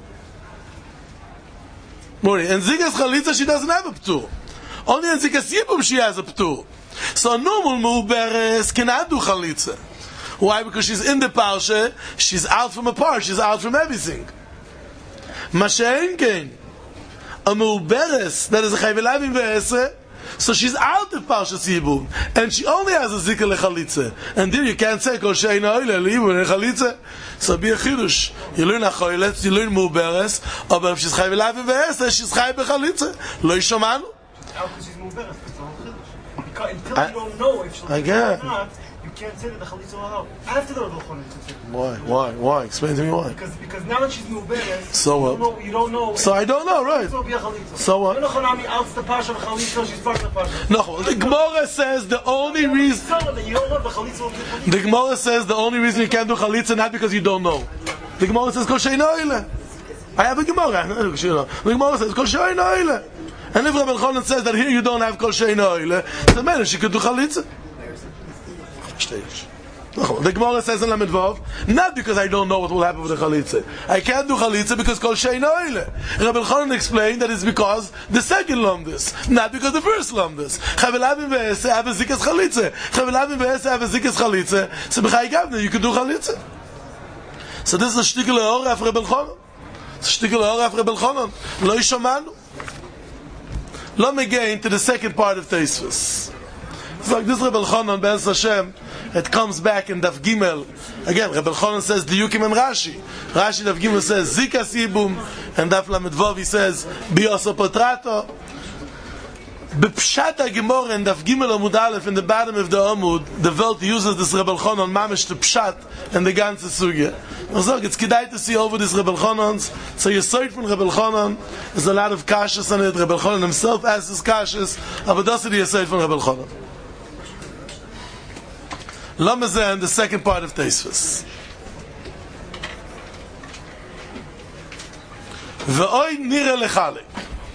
Morning. And zikas chalitza, she doesn't have a ptur. Only in zikas yibum she has a ptur. So a normal mu'beres cannot do chalitza. Why? Because she's in the parsha, she's out from a parsha, she's out from everything. Masha'egen, a mu'beres that is a chayv elavim ve'eseh, so she's out of Parshas Yibum, and she only has a zikah lechalitza. And there you can't say kol she'ein oile le'ibum lechalitza. So be a chidush. You learn a choiletz, you learn mu'beres, but if she's chayv elavim ve'eseh, she's chayv b'chalitza. Lo yishomanu. How could she's mu'beres? That's all chidush. Because until you don't know if she'll do it or not, you can't say that the chalitza will help. After the Rebbe Elchanan. Why? Why? Why? Explain to me why. Because because now that she's mu'beres, so what? You don't know. You don't know so I don't know, right? So what? No, the Gemara says the only reason. The Gemara says the only reason you can't do chalitza not because you don't know. The Gemara says kol she'ein oile. I have a Gemara. The Gemara says kol she'ein oile. And if Rebbe Elchanan says that here you don't have kol she'ein oile, so man, she could do chalitza. The Gemara says in Lamed Vav, not because I don't know what will happen with the chalitza. I can't do chalitza because kol she'ein oile. Rebbe Elchanan explained that it's because the second lumdus, not because the first lumdus. Chayv elavim ve'eseh have a zikas chalitza. Chayv elavim ve'eseh have a zikas chalitza. So b'chai gavna you can do chalitza. So this is a shtikel ha'ora of Rebbe Elchanan. It's a shtikel ha'ora of Rebbe Elchanan. Lo yishomanu. Let me get into the second part of Teisvus. It's like this Rebbe Elchanan ben Hashem. It comes back in Daf Gimel. Again, Rebbe Elchanan says Diyukim and Rashi. Rashi Daf Gimel says Zikas Yibum, and Daf Lamed Vav he says Bioso Potrato. B'pshat HaGemor in Daf Gimel Amud Aleph in the bottom of the Amud, the Welt uses this Rebbe Elchanan mamish to pshat and the ganze Sugya. So it's kedai to see over this Rebbe Elchanan's. So you search from Rebbe Elchanan. There's a lot of kashas on it. Rebbe Elchanan himself asks his kashas. Aber das ist die Yesod from Rebbe Elchanan. Lamazeh and the second part of Teisvus. Ve'oid nire lechalik.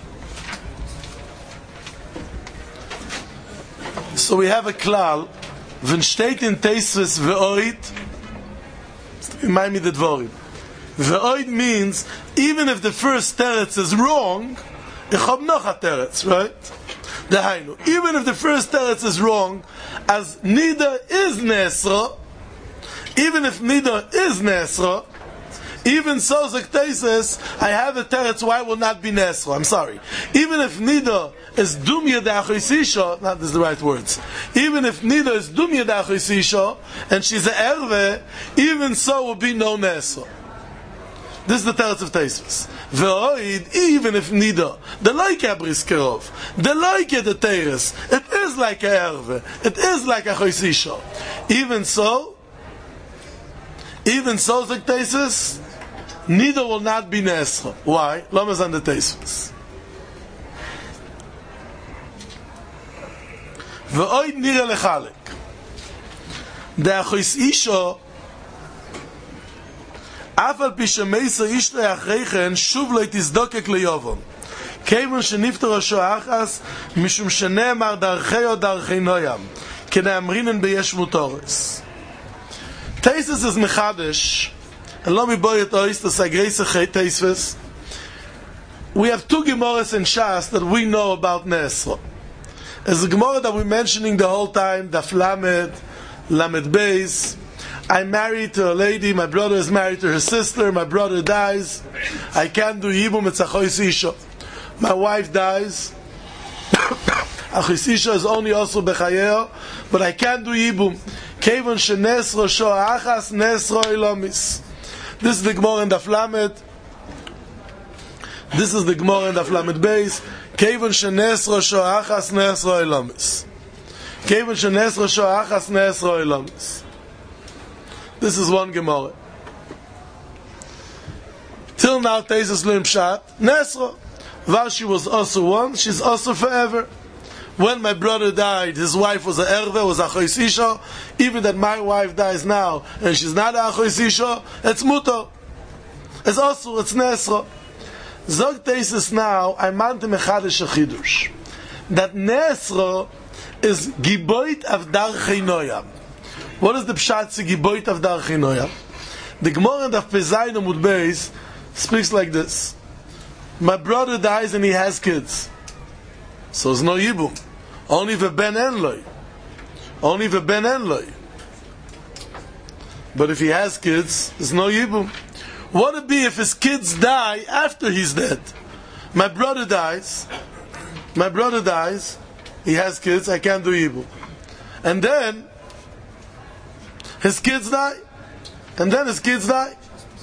So we have a klal. When steht in Teisvus ve'oid, remind me the dvorim. Ve'oid means even if the first teretz is wrong, ich hab noch a teretz, right? Dahainu. Even if the first teretz is wrong, as nida is nesra, even if nida is nesra, even so Zaktesis, I have a teretz why it will not be nesra. I'm sorry. Even if nida is dumya da'achisisha, not this is the right words. Even if nida is dumya da'achisisha, and she's a erve, even so will be no nesra. This is the teretz of Teisvus. Ve'oid, even if nida, the like a briskerov, the like a the teres, it is like a erve, it is like a choisisha. Even so, even so, like Teisvus, nida will not be nesra. Why? Lamas on the Teisvus. Ve'oid nira lechalek. The Achois Isha, Afal Pisha Meisa Ishto Yachreichen, Shuv Lo Tizdokek Leyovom. Kevon Shenifto Rosho Achas, Mishum Sheneemar Darcheyo Darchei Noyam, Keneamrinen Beyesh Mutores. Teises is Mechadish, and lo mi boyet ois, the Sagreise Teisves. We have two Gemaras in Shas that we know about Nesro. As the Gemara that we're mentioning the whole time, Daf Lamed, Lamed Beis. I'm married to a lady, my brother is married to her sister, my brother dies. I can't do Yibum, it's Achois Isha. My wife dies. Achois Isha is only also Bechayeo, but I can't do Yibum. Kevon shenesro sho achas nesro ilomis. This is the Gemara in Daf Lamed. This is the Gemara in Daf Lamed Beis. Kevon shenesro sho achas nesro ilomis. Kevon shenesro sho achas nesro ilomis. This is one Gemara. Till now, Teisus Lim Pshat Nesro. While she was also one, she's also forever. When my brother died, his wife was a erve, was a Achois Isha. Even that my wife dies now, and she's not a Achois Isha, it's muto. It's also, it's Nesro. Zog Teisus now, I mante mechadish a chidush. That Nesro is Giboit of Darchei Noyam. What is the Pshat to Giboit of Darchei Noyam? The Gemara in the Pezayin Amud Beis speaks like this. My brother dies and he has kids. So it's no Yibum. Only the Ben Enloi. Only the Ben Enloi. But if he has kids, it's no Yibum. What would it be if his kids die after he's dead? My brother dies. My brother dies. He has kids. I can't do Yibum. And then his kids die. And then his kids die.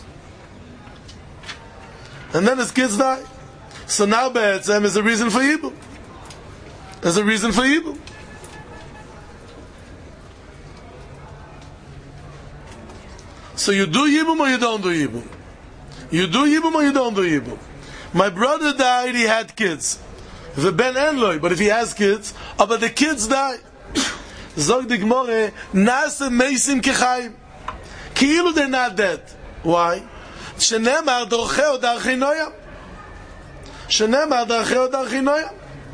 And then his kids die. So now Be'etzem is a reason for Yibum. There's a reason for Yibum. So you do Yibum or you don't do Yibum? You do Yibum or you don't do Yibum? My brother died, he had kids. The Ben Enloi, but if he has kids, oh, but the kids die. Zog the Gemara, Nase Meisim Kechayim. Ki'ilu they're not dead. Why? Shenemar Dorcheo Darchei Noyam. Shenemar Dorcheo Darchei Noyam.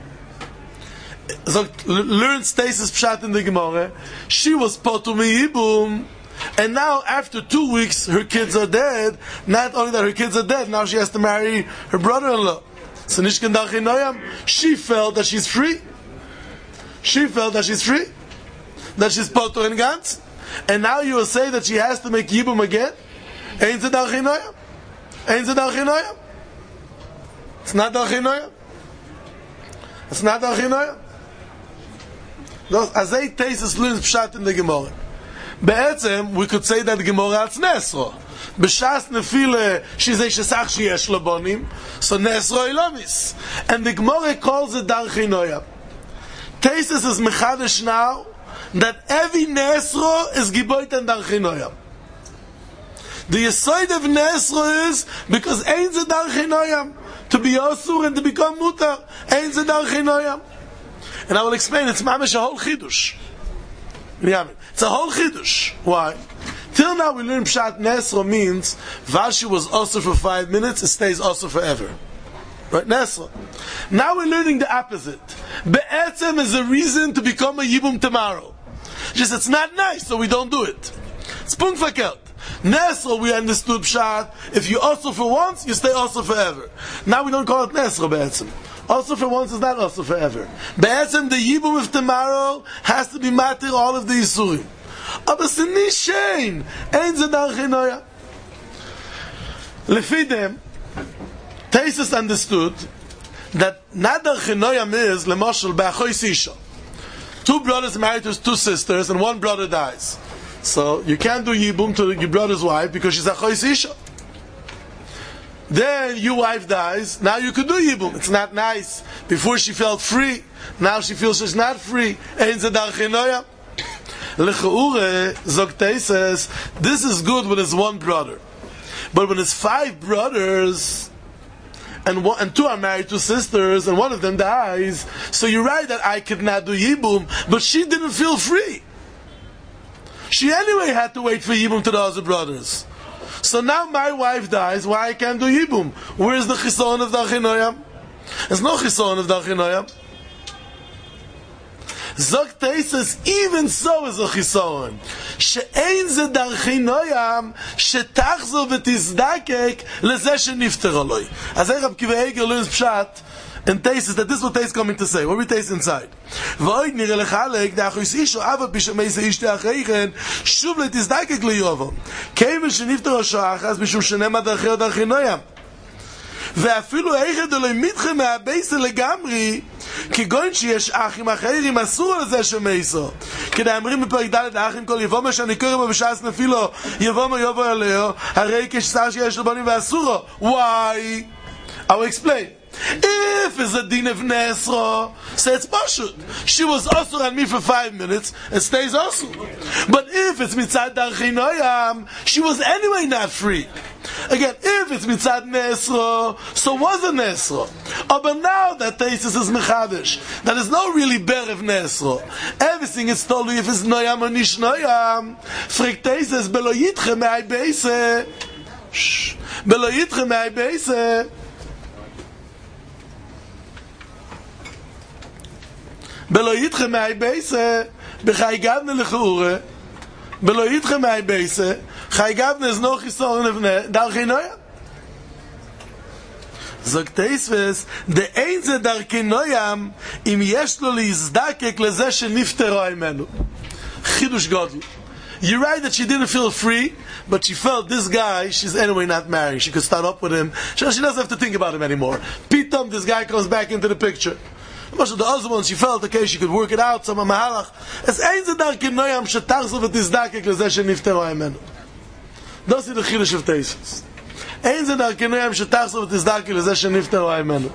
So learn Teisus Pshat in the Gemara. She was potu miyibum, and now after two weeks her kids are dead. Not only that her kids are dead, now she has to marry her brother-in-law. So Nishkan Darchei Noyam. She felt that she's free. She felt that she's free, that she's potu in Gantz, and now you will say that she has to make yibum again. Ain't it Darchei Noyam? Ain't it Darchei Noyam? It's not Darchei Noyam. It's not Darchei Noyam. As a Teisus learns Pshat in the Gemara. Be'etzem, we could say that the Gemara is Nesro. B'shas nefile, she's a shesach sheyesh labonim, so Nesro ilomis. And the Gemara calls it Darchei Noyam. Teisus is mechadish now that every Nesro is Giboit and Darchei Noyam. The Yesod of Nesro is because ain't the Darchei Noyam. To be Osur and to become Mutar, ain't the Darchei Noyam. And I will explain, it's mamish a whole chidush. It's a whole chidush. Why? Till now we learn Pshat Nesro means Vashi was also for five minutes, it stays also forever. Right? Nesro. Now we're learning the opposite. Be'etzem is a reason to become a Yibum tomorrow. Just it's not nice, so we don't do it. It's Punkt verkehrt. Nesro we understood Pshat, if you also for once, you stay also forever. Now we don't call it Nesro Be'etzem. Also for once is not also forever. Be'etzem, the Yibum of tomorrow has to be matir all of the Yisurim. Aber it's nicht shein. Ein ze Darchei Noyam. Lefi dem, Teisus understood that not Darchei Noyam is, lemoshel, be'achois isha. Two brothers married to two sisters and one brother dies. So you can't do Yibum to your brother's wife because she's achois isha. Then your wife dies, now you could do Yibum. It's not nice. Before she felt free, now she feels she's not free. Ein ze Darchei Noyam. Lecheure, Zog Teisus, this is good when it's one brother. But when it's five brothers, and one, and two are married to sisters, and one of them dies. So you're right that I could not do Yibum, but she didn't feel free. She anyway had to wait for Yibum to the other brothers. So now my wife dies, why I can't do Yibum? Where's the Chison of Darchinoyam? There's no Chison of Darchinoyam. Zok Teises, even so is a Chison. She'ein ze Darchinoyam, she'tachzo v'tizdakek leze she'nifter aloi. As I Rab Kiva Eger learns Pshat, and Teises, that this is what Teises coming to say. What we taste inside? V'oid nire lechalek, da'achus isho ava pishamese ishte achreichen, shuv letizdakek liyovo. Kevin she'nifter ha'shoachas, mishum she'nema darcheo darchinoyam. ואפילו איך דלוי מתחה מהבייסה לגמרי כגון שיש אחים אחרים אסור על זה שמייסו כדאמרים בפרק ד' האחים כל יבוא מה שאני קורא בו בשעס נפילו יבוא מה יבוא עליו הרי כששר שיש לבנים ואסורו why? I will explain. If it's a din of Nesro, so it's pashut. She was also on me for five minutes, it stays also. But if it's mitzad darchinoyam, she was anyway not free. Again, if it's mitzad Nesro, so was a Nesro. Oh, but now that Teisus is mechadish, that is not really berev Nesro. Everything is told you if it's noyam or nish noyam. Frik Teisus belo yitche me'ai beise. Shh. Belo yitche me'ai beise. Belo yitche me'ai beise. B'chai gavne l'chore. Belo yitche me'ai beise. Chai gavne is no chisor nevne. Darchinoyam. Zog Teisves, de einze darchinoyam im yesh lo lizdakek leze sheniftero imenu. Chidush Godel. You're right that she didn't feel free, but she felt this guy, she's anyway not married. She could start up with him. She doesn't have to think about him anymore. Pitam, this guy comes back into the picture. Most of the other ones, she felt, okay, she could work it out, some mahalach. Es einze darchinoyam shetachzo v'tizdakek leze sheniftero imenu. Das ist der Chidush of Teisves. Ein ze darchinoyam shetachzo v'tizdakek leze sheniftero imenu.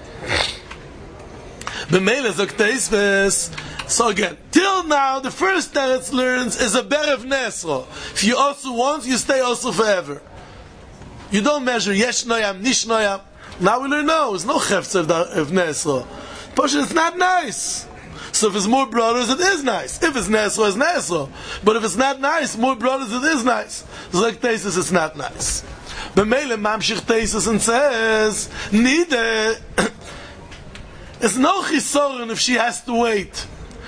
B'meile zok Teisves. So again, till now, the first teretz learns is a berev Nesro. If you also once, you stay also forever. You don't measure yesh noyam, nish noyam. Now we learn no, it's no chefetz of Nesro. But it's not nice. So if it's more brothers, it is nice. If it's Nesro, it's Nesro. But if it's not nice, more brothers, it is nice. So like Teisus, it's not nice. B'meile mamshich Teisus and says, Nide, it's no chisoron if she has to wait.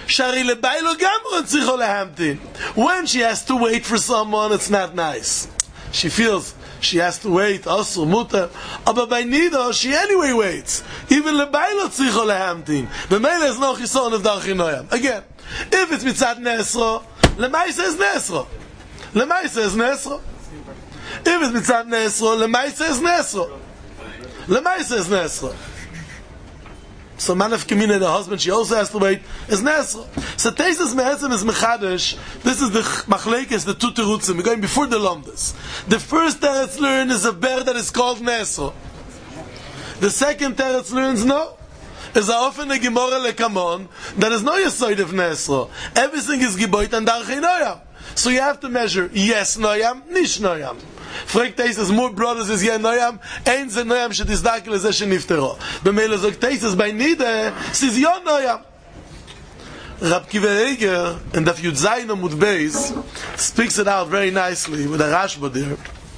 When she has to wait for someone, it's not nice. She feels she has to wait, also mutter. But by Nido, she anyway waits. Even lebailo tzicho lehamtin. B'meile is no chison of darchinoyam. Again, if it's mitzad Nesro, lemaisa is Nesro. Lemaisa is Nesro. If it's mitzad Nesro, lemaisa is Nesro. Lemaisa is Nesro. So man of Kamina, the husband, she also has to wait, is Nesro. So Teisus Me'etzem is Mechadish. This is the Machlekes, the two Terutzim. We're going before the Lomdas. The first Teretz learn is a bear that is called Nesro. The second Teretz learns no. Is a often a Gemora lekamon that is no Yesoid of Nesro. Everything is Giboit and Darchinoyam. So you have to measure yes Noyam, Nish Noyam. Fragt Teisus, more brothers is yen noyam, ein ze noyam shetizdake leze sheniftero. B'meile zog Teisus, by nide, siz yon noyam. Rab Kiva Eger, in Daf Yud Zayin Amud Beis, speaks it out very nicely with a Rashba there.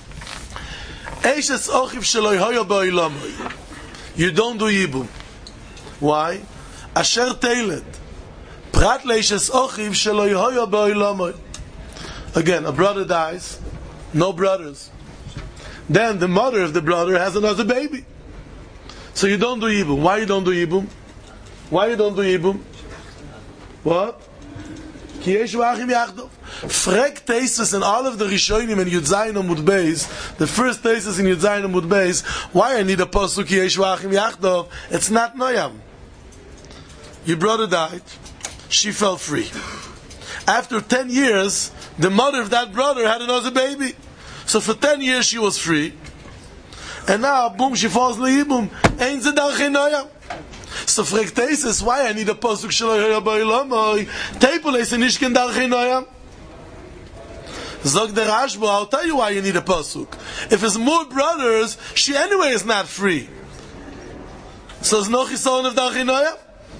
Eishes ochiv sheloi hoyo ba'olamoi. You don't do yibum. Why? Asher teiled. Prat leishes ochiv sheloi hoyo ba'olamoi. Again, a brother dies, no brothers. Then the mother of the brother has another baby. So you don't do Yibum. Why you don't do Yibum? Why you don't do Yibum? What? Ki yesh v'achim yachdov. Frek Teisus and all of the Rishonim in Yud Zayin Amud Beis, the first Teisus in Yud Zayin Amud Beis, why I need a pasuk Ki yesh v'achim yachdov? It's not Noyam. Your brother died. She fell free. After ten years, the mother of that brother had another baby. So for ten years she was free. And now, boom, she falls leibum. Ein ze darchinoyam. So fragt Teisus, why I need a pasuk shelo yoyo ba'olamoi? Teipul is nish ken darchinoyam. Zog der Rashba, I'll tell you why you need a pasuk. If it's more brothers, she anyway is not free. So it's no chisoron of Darchinoyam?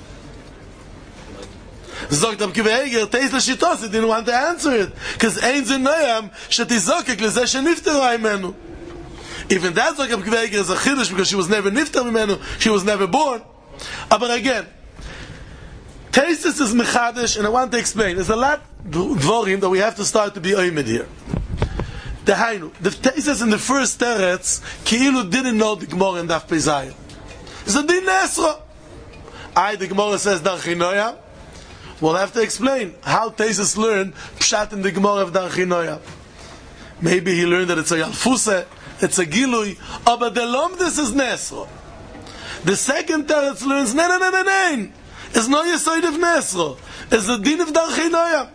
Zogt am Kiveger, Tesla Shitos, he didn't want to answer it. Because Ein Zin Noyam, Shetizokek, Lezeh Shenifteru Imenu. Even that Zogt am Kiveger is a chiddush because she was never nifter Imenu, she was never born. But again, Tesis is mechadish, and I want to explain. There's a lot dvorim that we have to start to be oimed here. The Hainu, the Tesis in the first teretz, Ki'ilu didn't know the Gemara in Daf Pezayim. It's a din Nesra. I, the Gemara says Darchinoyam. We'll have to explain how Tesis learned Pshat in the Gemara of Darchinoyam. Maybe he learned that it's a Yalfuse, it's a Gilui, but the Lomdis is Nesra. The second teretz learns, no, no, no, no, no. It's no Yesoid of Nesra. It's the din of Darchinoyam.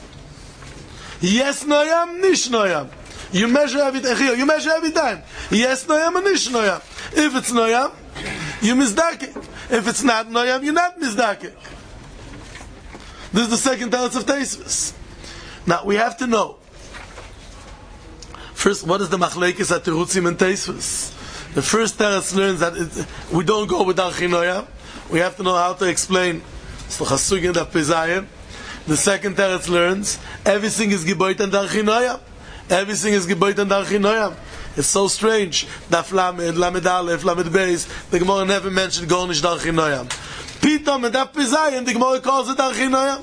Yes Noyam, Nish Noyam. You measure every time. You measure every time. Yes Noyam and Nish Noyam. If it's Noyam, you mizdake. If it's not Noyam, you're not mizdake. This is the second teretz of Teisvis. Now we have to know. First, what is the machlekes at Terutzim and Teisvis? The first teretz learns that it, we don't go with Darchinoyam. We have to know how to explain. The second teretz learns everything is geboit and Darchinoyam. Everything is geboit and Darchinoyam. It's so strange. Daf Lamed, Lamed Aleph, Lamed Beis. The Gemara never mentioned Gornish Darchinoyam. Pitom and Daf Pezayim, the Gemara calls it Darchinoyam.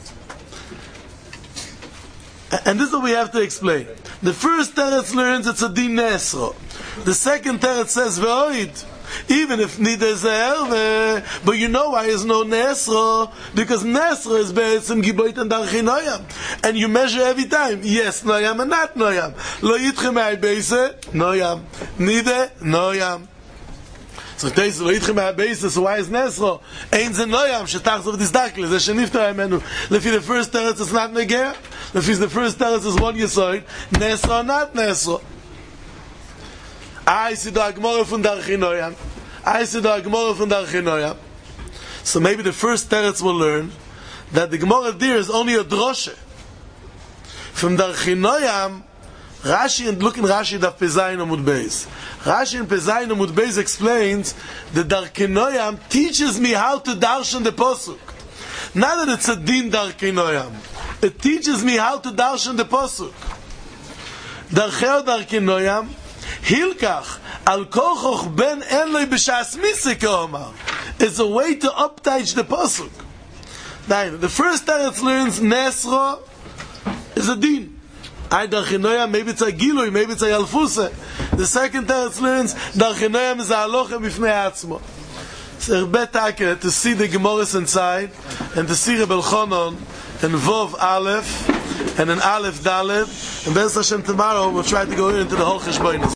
And this is what we have to explain. The first teretz learns it's a din nesro. The second teretz says ve'oid. Even if neither is a erve, but you know why there's no nesro? Because nesro is be'etzim giboit and Darchinoyam. And you measure every time. Yes, noyam and not noyam. Lo yitchem ha'y beise, noyam. Neither, noyam. So they say, lo yitchem ha'y beise, so why is nesro? Ein ze noyam, shetachs of this dakle, ze shenifter ha'imenu. Lefi the first teretz is not negeh. Lefi the first teretz is one yesoid. Nesro, not nesro. I see the Gemara from Darchinoyam. I see the Gemara from Darchinoyam. So maybe the first teretz will learn that the Gemara there is only a droshe. From Darchinoyam, Rashi, and look in Rashi Daf Pezayim Amud Beis. Rashi in Pezayim Amud Beis explains that Darchinoyam teaches me how to darshan the posuk. Not that it's a din Darchinoyam. It teaches me how to darshan the posuk. Darcheo Darchinoyam Hilkach al kochoch ben enloi b'shas misike omar. It's a way to uptage the pasuk. Now, the first teretz learns nesro is a din. I Darchinoyam, maybe it's a gilui, maybe it's a yalfuse. The second teretz learns Darchinoyam is a halocha b'fnei atzmo. It's a betake to see the Gemaras inside and to see Rebbe Elchanan and Vov Aleph and an Aleph Dalet. And Be'ez Hashem tomorrow we'll try to go into the whole Cheshbonos.